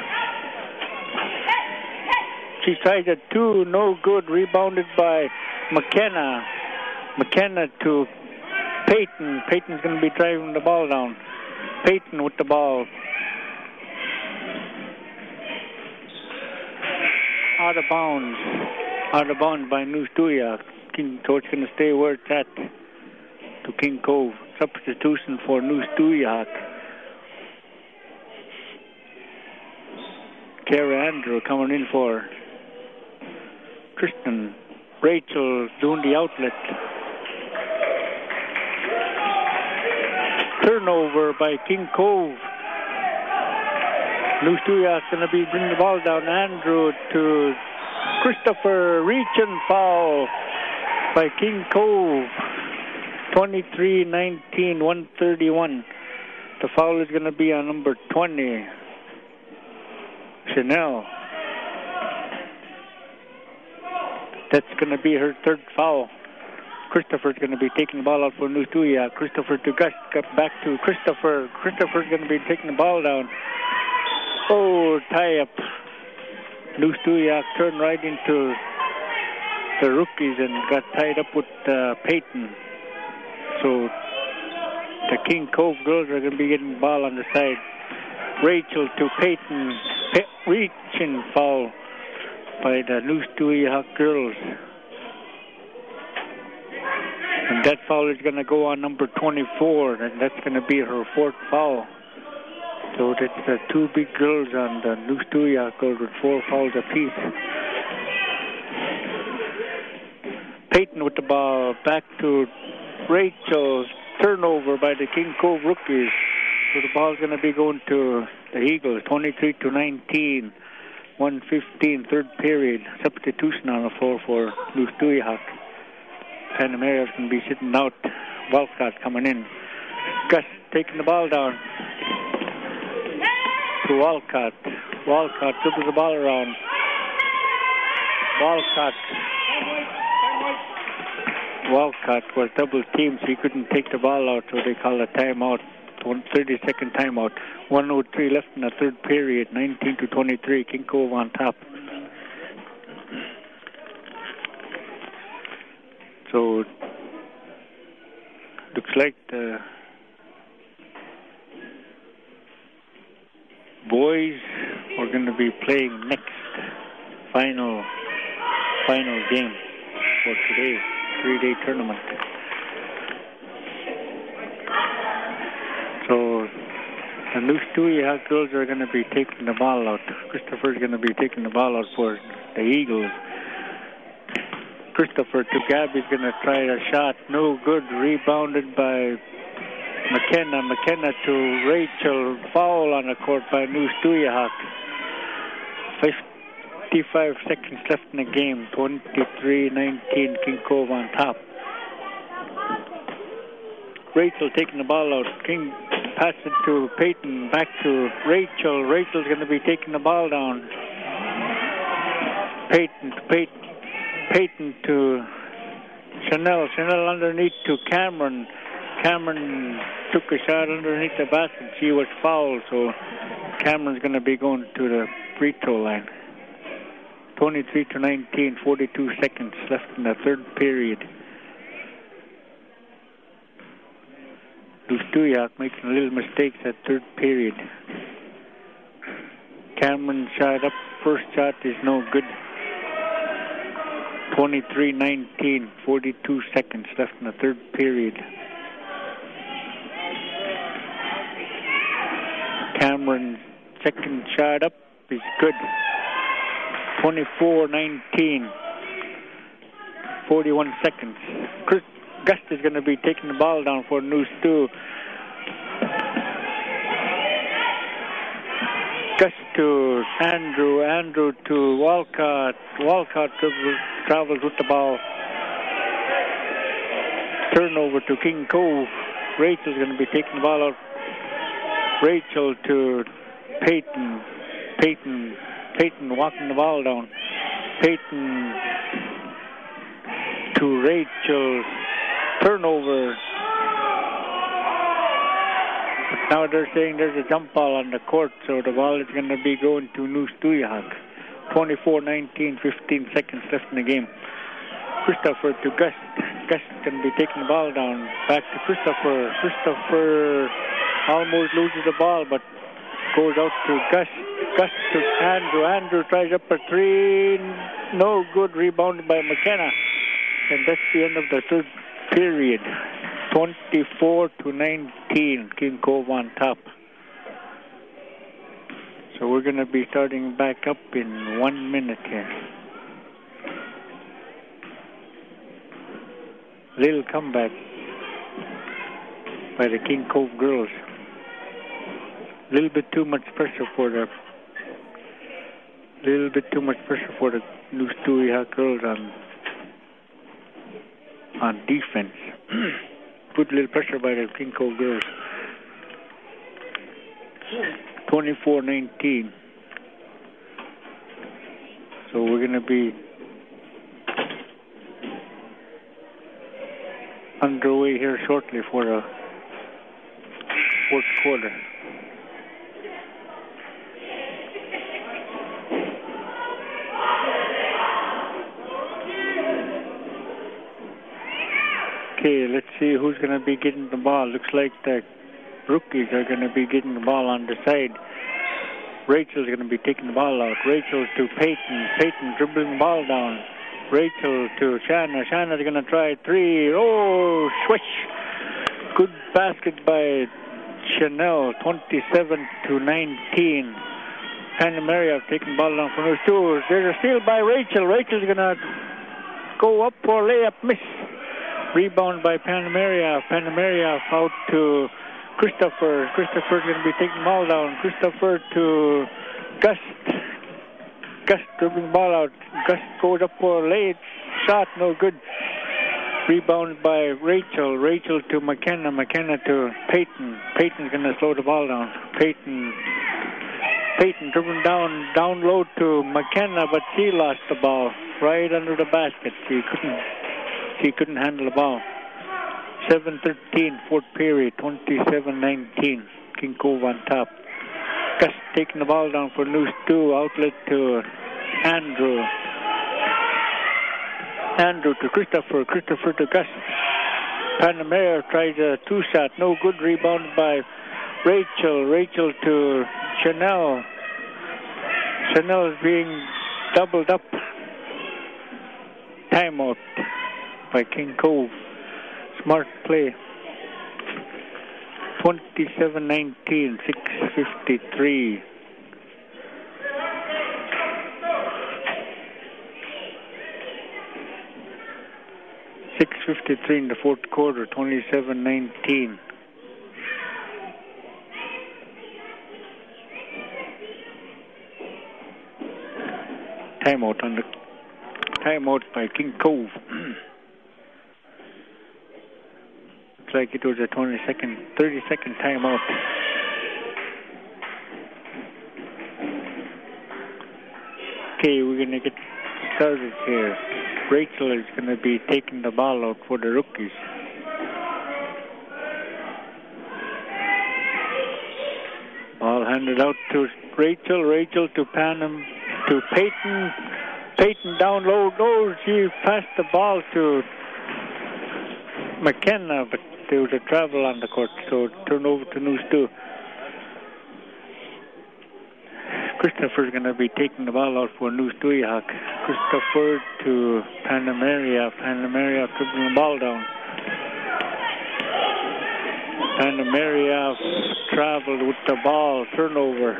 She tries a two, no good. Rebounded by McKenna. McKenna to Payton. Payton's going to be driving the ball down. Payton with the ball. Out of bounds. Out of bounds by New Stuyahok. King, so it's going to stay where it's at. To King Cove. Substitution for New Stuyahok. Kara Andrew coming in for Kristen. Rachel doing the outlet. Turnover by King Cove. New Stuyahok's going to be bringing the ball down. Andrew to Christopher. Reach and foul by King Cove. twenty-three nineteen, one thirty-one. The foul is going to be on number twenty. Chanel. That's going to be her third foul. Christopher's going to be taking the ball out for New Stuyahok. Christopher to Gus. Cut back to Christopher. Christopher's going to be taking the ball down. Oh, tie up. New Stuyahok turned right into the rookies and got tied up with uh, Payton. So the King Cove girls are going to be getting the ball on the side. Rachel to Payton. Pe- reaching foul by the New Stuyahok girls. And that foul is going to go on number twenty-four, and that's going to be her fourth foul. So that's the two big girls on the New Stuyahok girls with four fouls apiece. Payton with the ball. Back to Rachel. Turnover by the King Cove rookies. So the ball's going to be going to the Eagles. twenty-three to nineteen. one fifteen, third period. Substitution on the floor for New Stuyahok. Panameria's going to be sitting out. Walcott coming in. Gus taking the ball down to Walcott. Walcott dribbles the ball around. Walcott. Walcott was double teamed, so he couldn't take the ball out, so they call a timeout. thirty second timeout. one oh three left in the third period. nineteen to twenty-three. King Cove on top. So looks like the boys are going to be playing next final final game for today's three-day tournament. So the New Stuyahok girls are going to be taking the ball out. Christopher's going to be taking the ball out for the Eagles. Christopher to Gabby's going to try a shot. No good. Rebounded by McKenna. McKenna to Rachel. Foul on the court by New Stuyahok. fifty-five seconds left in the game. twenty-three nineteen. King Cove on top. Rachel taking the ball out. King passes it to Payton. Back to Rachel. Rachel's going to be taking the ball down. Payton to Payton. Payton to Chanel. Chanel underneath to Cameron. Cameron took a shot underneath the basket. She was fouled, so Cameron's going to be going to the free throw line. twenty-three to nineteen, forty-two seconds left in the third period. Stuyahok making a little mistakes at third period. Cameron shot up. First shot is no good. twenty-three nineteen, forty-two seconds left in the third period. Cameron's second shot up is good. twenty-four nineteen. forty-one seconds. Chris Gust is going to be taking the ball down for New Stu. Gust to Andrew. Andrew to Walcott. Walcott travels with the ball. Turnover to King Cove. Rachel's going to be taking the ball out. Rachel to Peyton. Peyton. Peyton walking the ball down. Peyton to Rachel. Turnover. But now they're saying there's a jump ball on the court, so the ball is going to be going to New Stuyahok. twenty-four nineteen, fifteen seconds left in the game. Christopher to Gust. Gust going to be taking the ball down. Back to Christopher. Christopher almost loses the ball, but goes out to Gust. Gust to Andrew. Andrew tries up a three. No good. Rebounded by McKenna. And that's the end of the third period. twenty-four to nineteen. King Cove on top. So we're going to be starting back up in one minute here. Little comeback by the King Cove girls. A little bit too much pressure for the little bit too much pressure for the New Stuyahok girls on on defense. Good little pressure by the King Cove girls. twenty-four nineteen. So we're going to be underway here shortly for the fourth quarter. Okay, let's see who's going to be getting the ball. Looks like the rookies are going to be getting the ball on the side. Rachel's going to be taking the ball out. Rachel to Peyton. Peyton dribbling the ball down. Rachel to Shanna. Shanna's going to try three. Oh, swish. Good basket by Chanel. twenty-seven to nineteen. Panamaria taking the ball down from those two. There's a steal by Rachel. Rachel's going to go up for layup miss. Rebound by Panamaria. Panamaria out to Christopher. Christopher's going to be taking the ball down. Christopher to Gust. Gust dribbling the ball out. Gust goes up for a late shot. No good. Rebound by Rachel. Rachel to McKenna. McKenna to Peyton. Peyton's going to slow the ball down. Peyton. Peyton dribbling down, down low to McKenna, but she lost the ball right under the basket. She couldn't. She couldn't handle the ball. seven thirteen, fourth period, twenty-seven nineteen. King Cove on top. Gust taking the ball down for New Stu. Outlet to Andrew. Andrew to Christopher. Christopher to Gust. Panamera tries a two-shot. No good. Rebound by Rachel. Rachel to Chanel. Chanel is being doubled up. Timeout by King Cove. Smart play. twenty-seven nineteen, six fifty-three. six fifty-three in the fourth quarter, twenty-seven nineteen. Timeout on the timeout by King Cove. Looks like it was a twenty second, thirty second timeout. Okay, we're going to get started here. Rachel is going to be taking the ball out for the rookies. Ball handed out to Rachel. Rachel to Panam, to Peyton. Peyton down low. No, she passed the ball to McKenna, but there was a travel on the court, so turn over to New Stu. Christopher's going to be taking the ball out for New Stuyahok. Christopher to Panamaria. Panamaria dribbling the ball down. Panamaria traveled with the ball. Turnover.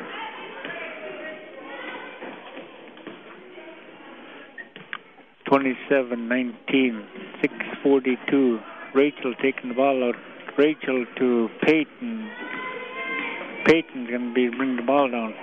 twenty-seven nineteen. six forty-two. Rachel taking the ball out. Rachel to Peyton. Peyton's going to be bring the ball down.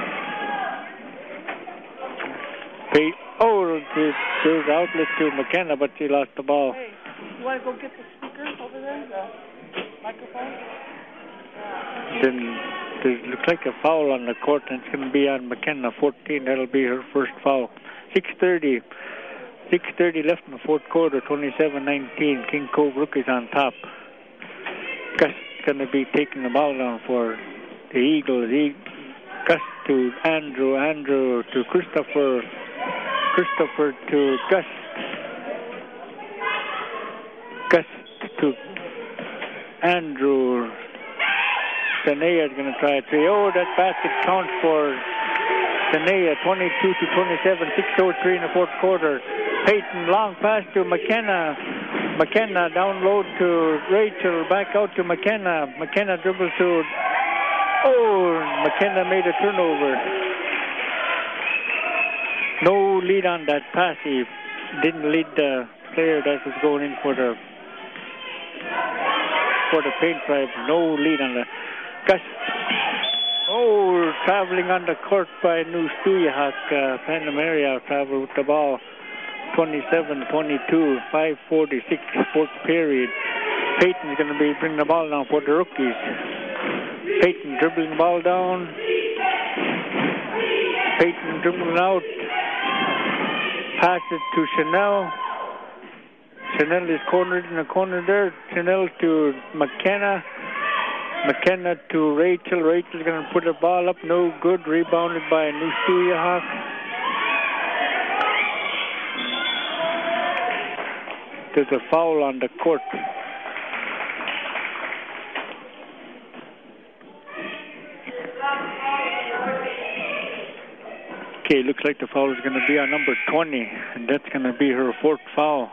Pey- oh, there's, there's outlet to McKenna, but she lost the ball. Hey, you want to go get the speaker over there, the microphone? Then there looks like a foul on the court, and it's going to be on McKenna, fourteen. That'll be her first foul. six thirty. six thirty left in the fourth quarter, twenty-seven nineteen. King Cove Rookies on top. Gus going to be taking the ball down for the Eagles. E- Gus to Andrew. Andrew to Christopher. Christopher to Gus. Gus to Andrew. Sanea is going to try a three. Oh, that basket counts for Sanea, twenty-two to twenty-seven, six oh three in the fourth quarter. Peyton, long pass to McKenna. McKenna down low to Rachel, back out to McKenna. McKenna dribbles to... Oh, McKenna made a turnover. No lead on that pass. He didn't lead the player that was going in for the for the paint drive. No lead on the... Gus. Oh, traveling on the court by New Stuyahok. Uh, Panamaria traveled with the ball. twenty-seven twenty-two, five forty-six, fourth period. Peyton's going to be bringing the ball down for the rookies. Peyton dribbling the ball down. Peyton dribbling out. Pass it to Chanel. Chanel is cornered in the corner there. Chanel to McKenna. McKenna to Rachel. Rachel's going to put the ball up. No good. Rebounded by New Stuyahok. There's a foul on the court. Okay, looks like the foul is going to be on number twenty, and that's going to be her fourth foul.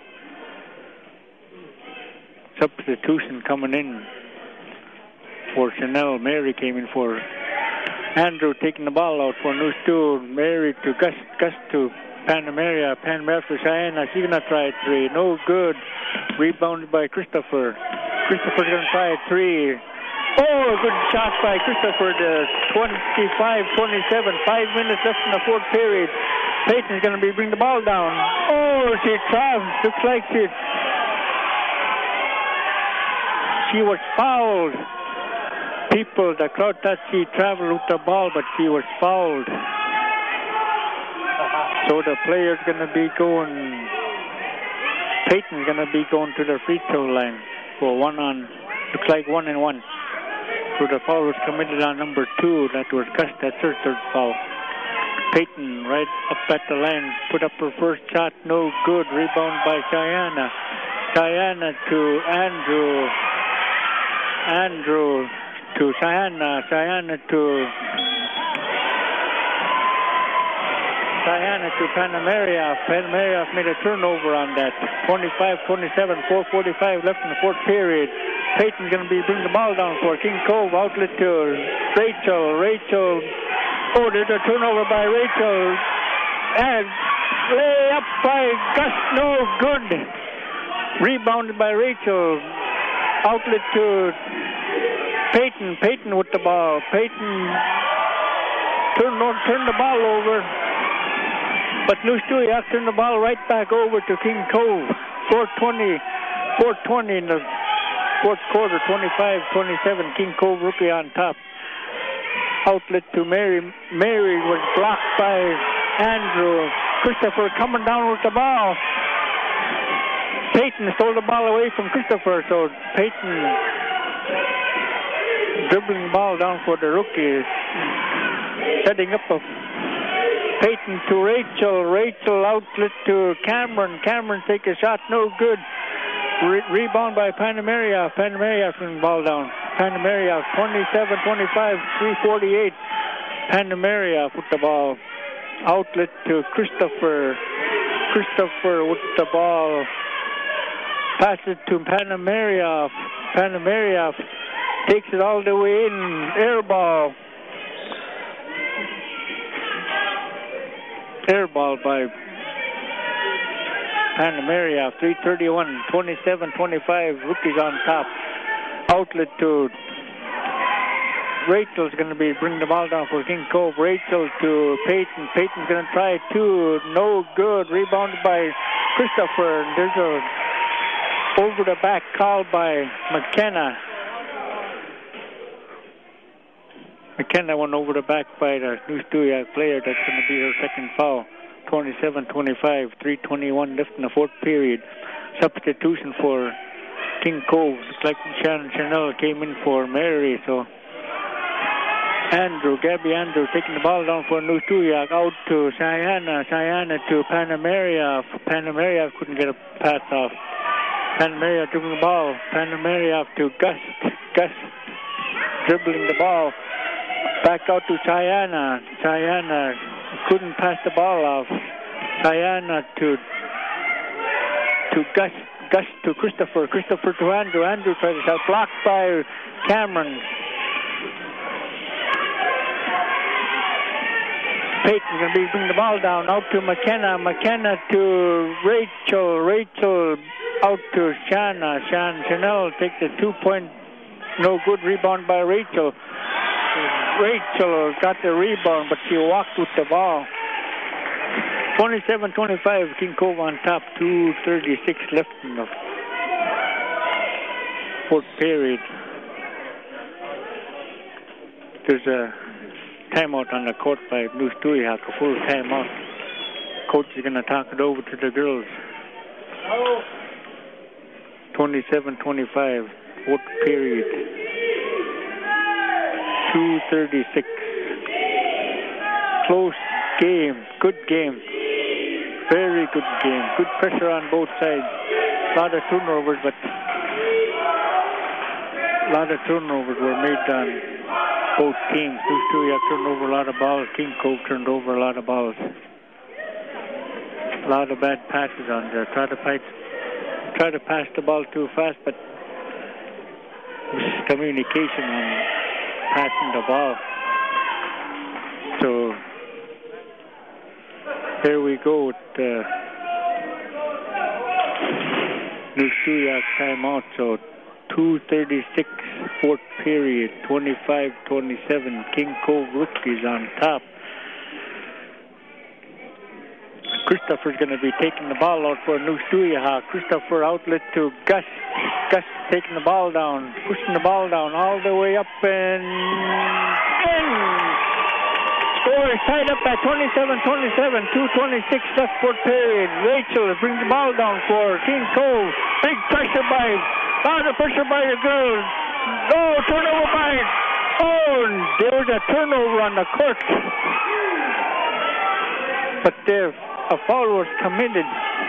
Substitution coming in for Chanel. Mary came in for Andrew, taking the ball out for New Stu. Mary to Gus, Gus to Panamaria. Panamaria for Cheyenne. She's going to try a three. No good. Rebounded by Christopher. Christopher's going to try a three. Oh, a good shot by Christopher. The twenty-five twenty-seven. Five minutes left in the fourth period. Peyton's going to be bring the ball down. Oh, she traveled. Looks like she... She was fouled. People, the crowd thought she traveled with the ball, but she was fouled. So the player's going to be going... Peyton's going to be going to the free throw line for one on... Looks like one and one. So the foul was committed on number two. That was Gus. That's her third foul. Peyton right up at the line. Put up her first shot. No good. Rebound by Cheyenne. Cheyenne to Andrew. Andrew to Cheyenne. Cheyenne to... Cheyenne to Panamaria. Panamaria made a turnover on that. twenty-five twenty-seven, four forty-five left in the fourth period. Peyton's going to be bringing the ball down for King Cove. Outlet to Rachel. Rachel. Oh, there's a turnover by Rachel. And lay up by Gus. No good. Rebounded by Rachel. Outlet to Peyton. Peyton with the ball. Peyton turn, don't turn the ball over. But New Stuyahok turned the ball right back over to King Cove. four twenty, four twenty in the fourth quarter, twenty-five twenty-seven. King Cove rookie on top. Outlet to Mary. Mary was blocked by Andrew. Christopher coming down with the ball. Peyton stole the ball away from Christopher, so Peyton dribbling the ball down for the rookie. Setting up a Peyton to Rachel. Rachel outlet to Cameron. Cameron take a shot. No good. Re- rebound by Panamaria. Panamaria from the ball down. Panamaria twenty-seven twenty-five, three forty-eight. Panamaria put the ball. Outlet to Christopher. Christopher with the ball. Pass it to Panamaria. Panamaria Takes it all the way in. Air ball. Air ball by Panamaria. three thirty-one, twenty-seven twenty-five. Rookies on top. Outlet to Rachel's going to be bringing the ball down for King Cove. Rachel to Peyton. Peyton's going to try two. No good. Rebounded by Christopher. There's a over the back call by McKenna. McKenna went over the back by the New Stuyak player. That's going to be her second foul. twenty-seven twenty-five, three twenty-one left in the fourth period. Substitution for King Cove. Looks like Shannon Chanel came in for Mary, so Andrew, Gabby Andrew taking the ball down for New Stuyak. Out to Cheyenne. Cheyenne to Panamaria. Panamaria couldn't get a pass off. Panamaria dribbling the ball. Panamaria to Gust. Gust dribbling the ball. Back out to Cheyenne. Cheyenne couldn't pass the ball off. Cheyenne to to Gus. Gus to Christopher. Christopher to Andrew. Andrew tries to shot. Blocked by Cameron. Peyton's going to be bringing the ball down. Out to McKenna. McKenna to Rachel. Rachel out to Shanna. Shan Chanel takes the two-point. No good rebound by Rachel. Rachel got the rebound, but she walked with the ball. twenty-seven twenty-five, King Cove on top. two thirty-six left in the fourth period. There's a timeout on the court by New Stuyak, a full timeout. Coach is going to talk it over to the girls. twenty-seven twenty-five, fourth period. two thirty-six. Close game. Good game. Very good game. Good pressure on both sides. A lot of turnovers, but a lot of turnovers were made on both teams. Those two, you have turned over a lot of balls. King Cove turned over a lot of balls. A lot of bad passes on there. Try to fight, try to pass the ball too fast, but miscommunication on passing the ball. So there we go with uh, New Stuyak timeout. So two thirty-six, fourth period, twenty-five twenty-seven. King Cove Rookies on top. Christopher's going to be taking the ball out for New Stuyak. Christopher outlet to Gus. Gus taking the ball down, pushing the ball down all the way up and in. Score is tied up at twenty-seven twenty-seven, two twenty-six left fourth period. Rachel brings the ball down for King Cove. Big pressure by, a lot of pressure by the girls. Oh, turnover by, oh, there was a turnover on the court. But there, a foul was committed.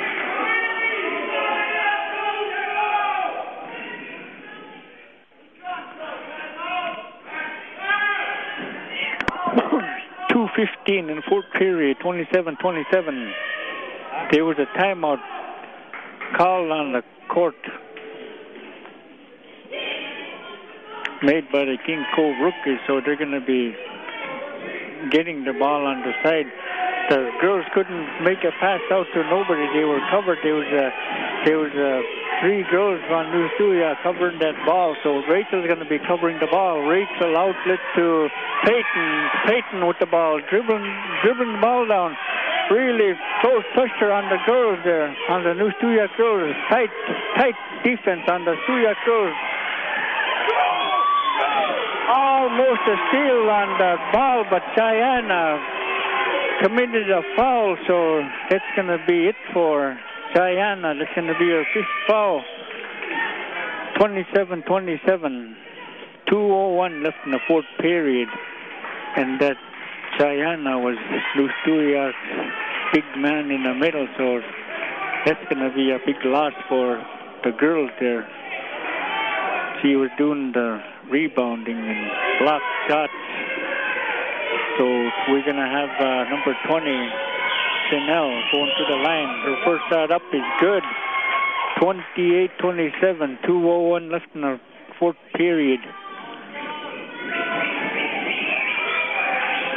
two fifteen in fourth period, twenty-seven twenty-seven. There was a timeout called on the court made by the King Cove Rookies, so they're going to be getting the ball on the side. The girls couldn't make a pass out to nobody. They were covered. There was a, there was a, three girls on New Stuyak covering that ball. So Rachel's going to be covering the ball. Rachel outlet to Peyton. Peyton with the ball, dribbling, dribbling the ball down. Really close pressure on the girls there, on the New Stuyak girls. Tight, tight defense on the Stuyak girls. Almost a steal on the ball, but Cheyenne committed a foul, so that's going to be it for Cheyenne. That's going to be her fifth foul. twenty-seven twenty-seven. two oh one left in the fourth period. And that Cheyenne was New Stuyak's big man in the middle, so that's going to be a big loss for the girls there. She was doing the rebounding and block shots. So we're going to have uh, number twenty, Chanel, going to the line. Her first shot up is good. twenty-eight twenty-seven, two oh one left in the fourth period.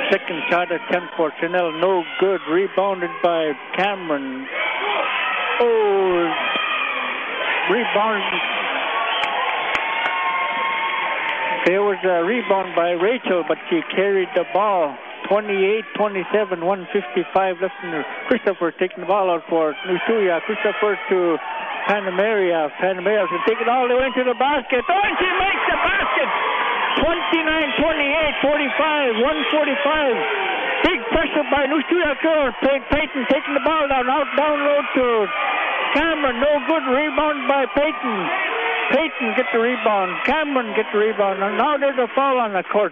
Second shot attempt for Chanel, no good. Rebounded by Cameron. Oh, rebounded. There was a rebound by Rachel, but she carried the ball. twenty-eight twenty-seven, one fifty-five left in the. Christopher taking the ball out for Nustuya. Christopher to Panamaria. Panamaria can take it all the way into the basket. Oh, and she makes the basket! twenty-nine twenty-eight, forty-five, one forty-five. Big pressure by Nustuya girl. Peyton taking the ball down. Out down low to Cameron. No good. Rebound by Peyton. Peyton get the rebound. Cameron get the rebound. And now there's a foul on the court.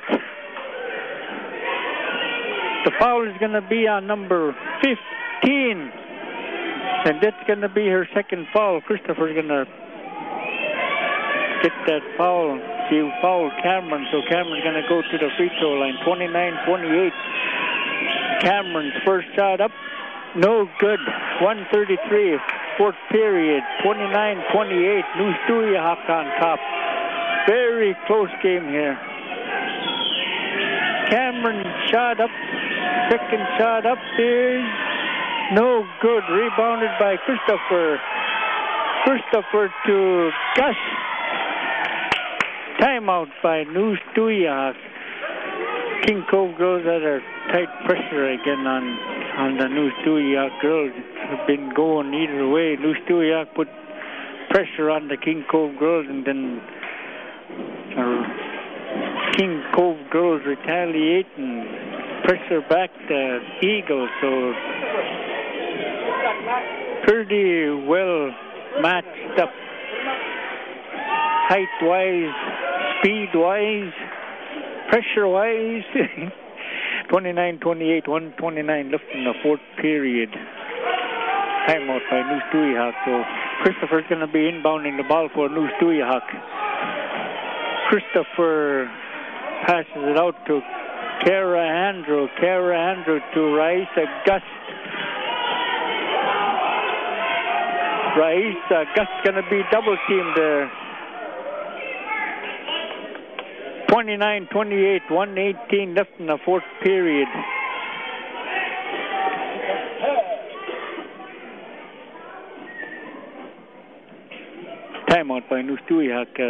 The foul is going to be on number fifteen. And that's going to be her second foul. Christopher's going to get that foul. She fouled Cameron, so Cameron's going to go to the free throw line. twenty-nine twenty-eight. Cameron's first shot up. No good. one thirty-three. Fourth period. twenty-nine twenty-eight. Nustuya Hawk on top. Very close game here. Cameron shot up. Second shot up is no good. Rebounded by Christopher. Christopher to Gus. Timeout by Nustuya. King Cove girls at a tight pressure again on, on the Nustuya girls. Have been going either way. Nustuya put pressure on the King Cove girls, and then uh, King Cove girls retaliate and pressure back the Eagles. So pretty well matched up, height-wise, speed-wise, pressure-wise. twenty-nine twenty-eight, one twenty-nine left in the fourth period. Timeout by Nustuya. So Christopher's going to be inbounding the ball for Nustuya. Christopher passes it out to Kara Andrew. Kara Andrew to Raisa Gust. Raisa Gust going to be double teamed there. twenty-nine twenty-eight, one eighteen left in the fourth period. Timeout by Nustuya. Uh,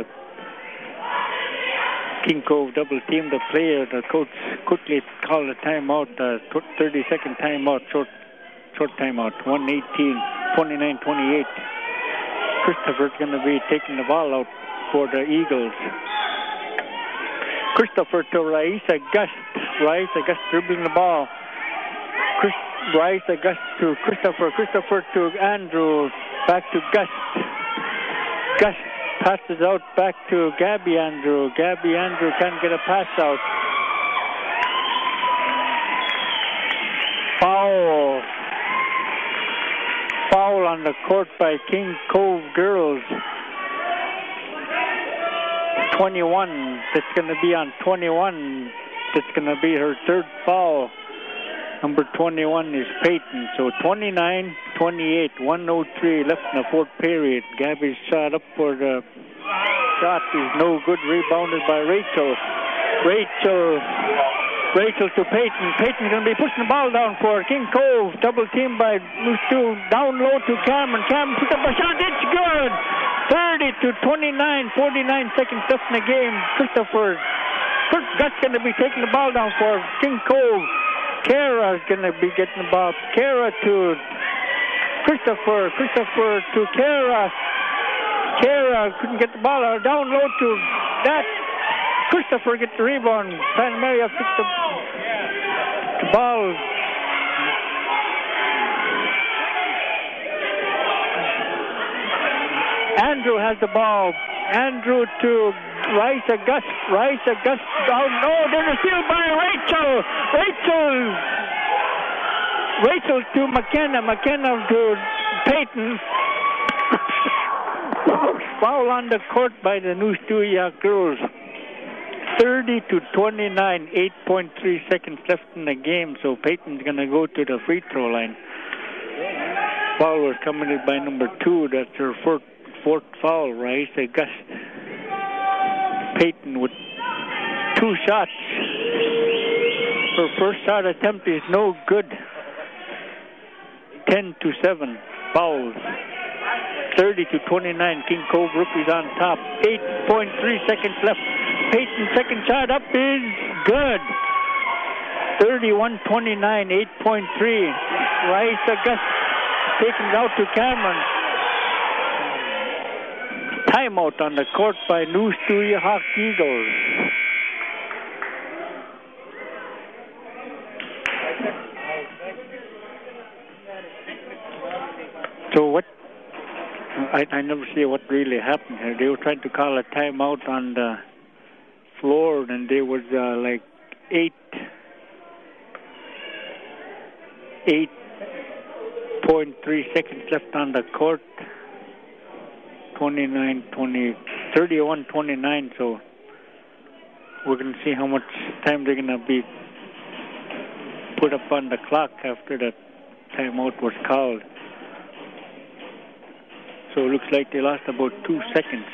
King Cove double team the player. The coach quickly called a timeout. Uh, thirty second timeout. Short, short timeout. one eighteen, twenty-nine twenty-eight. Christopher's going to be taking the ball out for the Eagles. Christopher to Raisa Gust. Raisa Gust dribbling the ball. Chris, Raisa Gust to Christopher. Christopher to Andrew. Back to Gust. Gust passes out back to Gabby Andrew. Gabby Andrew can't get a pass out. Foul. Foul on the court by King Cove girls. twenty-one. That's going to be on twenty-one. That's going to be her third foul. Number twenty-one is Peyton. So twenty-nine twenty-eight, one oh three left in the fourth period. Gabby's shot up for the shot is no good. Rebounded by Rachel. Rachel. Rachel to Peyton. Peyton's going to be pushing the ball down for King Cove. Double team by Mustu. Down low to Cameron. Cameron puts up a shot. It's good. thirty to twenty-nine. forty-nine seconds left in the game. Christopher. Kurt Gut's going to be taking the ball down for King Cove. Kara is going to be getting the ball. Kara to Christopher. Christopher to Kara. Kara couldn't get the ball out. Down low to that. Christopher gets the rebound. Panamaria picked the, the ball. Andrew has the ball. Andrew to Raisa Gust. Raisa Gust down. No, there's a steal by Rachel. Rachel. Rachel to McKenna. McKenna to Peyton. Foul on the court by the Nustuya girls. thirty to twenty-nine, eight point three seconds left in the game. So Peyton's going to go to the free throw line. Foul was committed by number two. That's her fourth, fourth foul, Raisa Gust. Peyton with two shots. Her first shot attempt is no good. ten to seven. Fouls. thirty to twenty-nine. King Cove Rookies on top. eight point three seconds left. Peyton second shot up is good. thirty-one twenty-nine. eight point three. Raisa Gus taken it out to Cameron. Timeout on the court by New Stuyahok Eagles. So what? I, I never see what really happened here. They were trying to call a timeout on the floor, and there was uh, like eight, eight point three seconds left on the court. twenty-nine, twenty, thirty-one twenty-nine. So we're going to see how much time they're going to be put up on the clock after that timeout was called. So it looks like they lost about two seconds.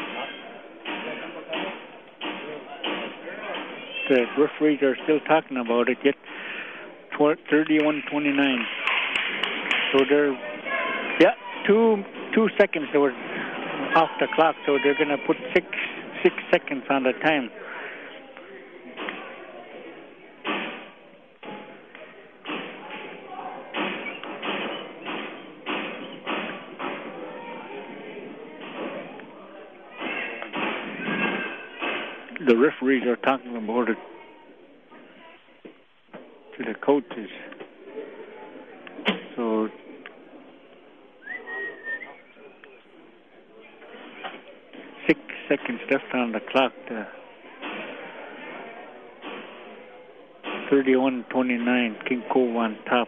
The referees are still talking about it yet. thirty-one twenty-nine. So they're, yeah, two two seconds they were off the clock. So they're going to put six six seconds on the time. The referees are talking about it to the coaches. So six seconds left on the clock. thirty-one twenty-nine. King Cove on top.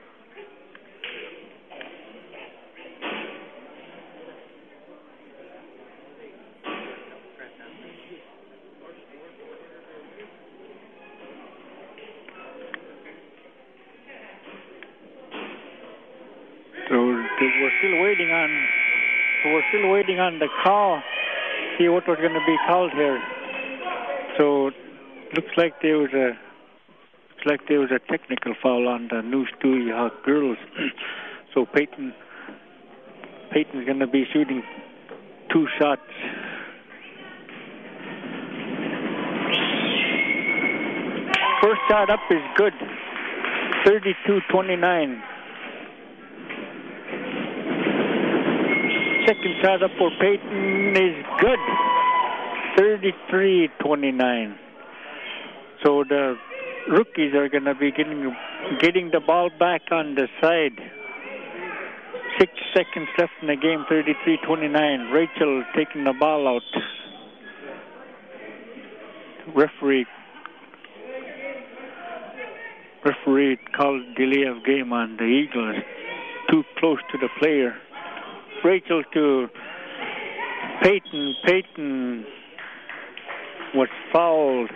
We're still waiting on. We're still waiting on the call. See what was going to be called here. So looks like there was a looks like there was a technical foul on the New Stuyahok girls. So Peyton Peyton's going to be shooting two shots. First shot up is good. thirty-two twenty-nine. Second shot up for Peyton is good. thirty-three twenty-nine. So the rookies are going to be getting getting the ball back on the side. Six seconds left in the game. thirty-three twenty-nine. Rachel taking the ball out. Referee referee called delay of game on the Eagles. Too close to the player. Rachel to Peyton. Peyton was fouled.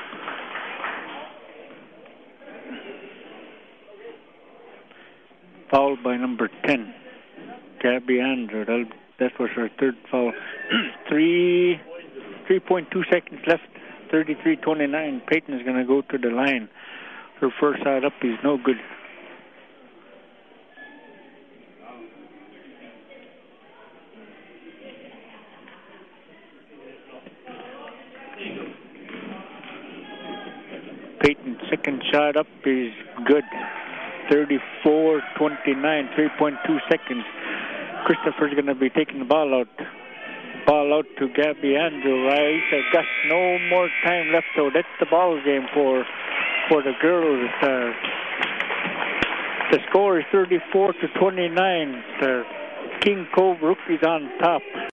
Fouled by number ten, Gabby Andrew. That, that was her third foul. Three, three point two seconds left. thirty-three twenty-nine. Peyton is going to go to the line. Her first shot up is no good. Peyton's second shot up is good. thirty-four twenty-nine, three point two seconds. Christopher's going to be taking the ball out. Ball out to Gabby Andrew. Raisa Gus, no more time left, so that's the ball game for for the girls. Uh, the score is thirty-four to twenty-nine. The King Cove Rookies on top.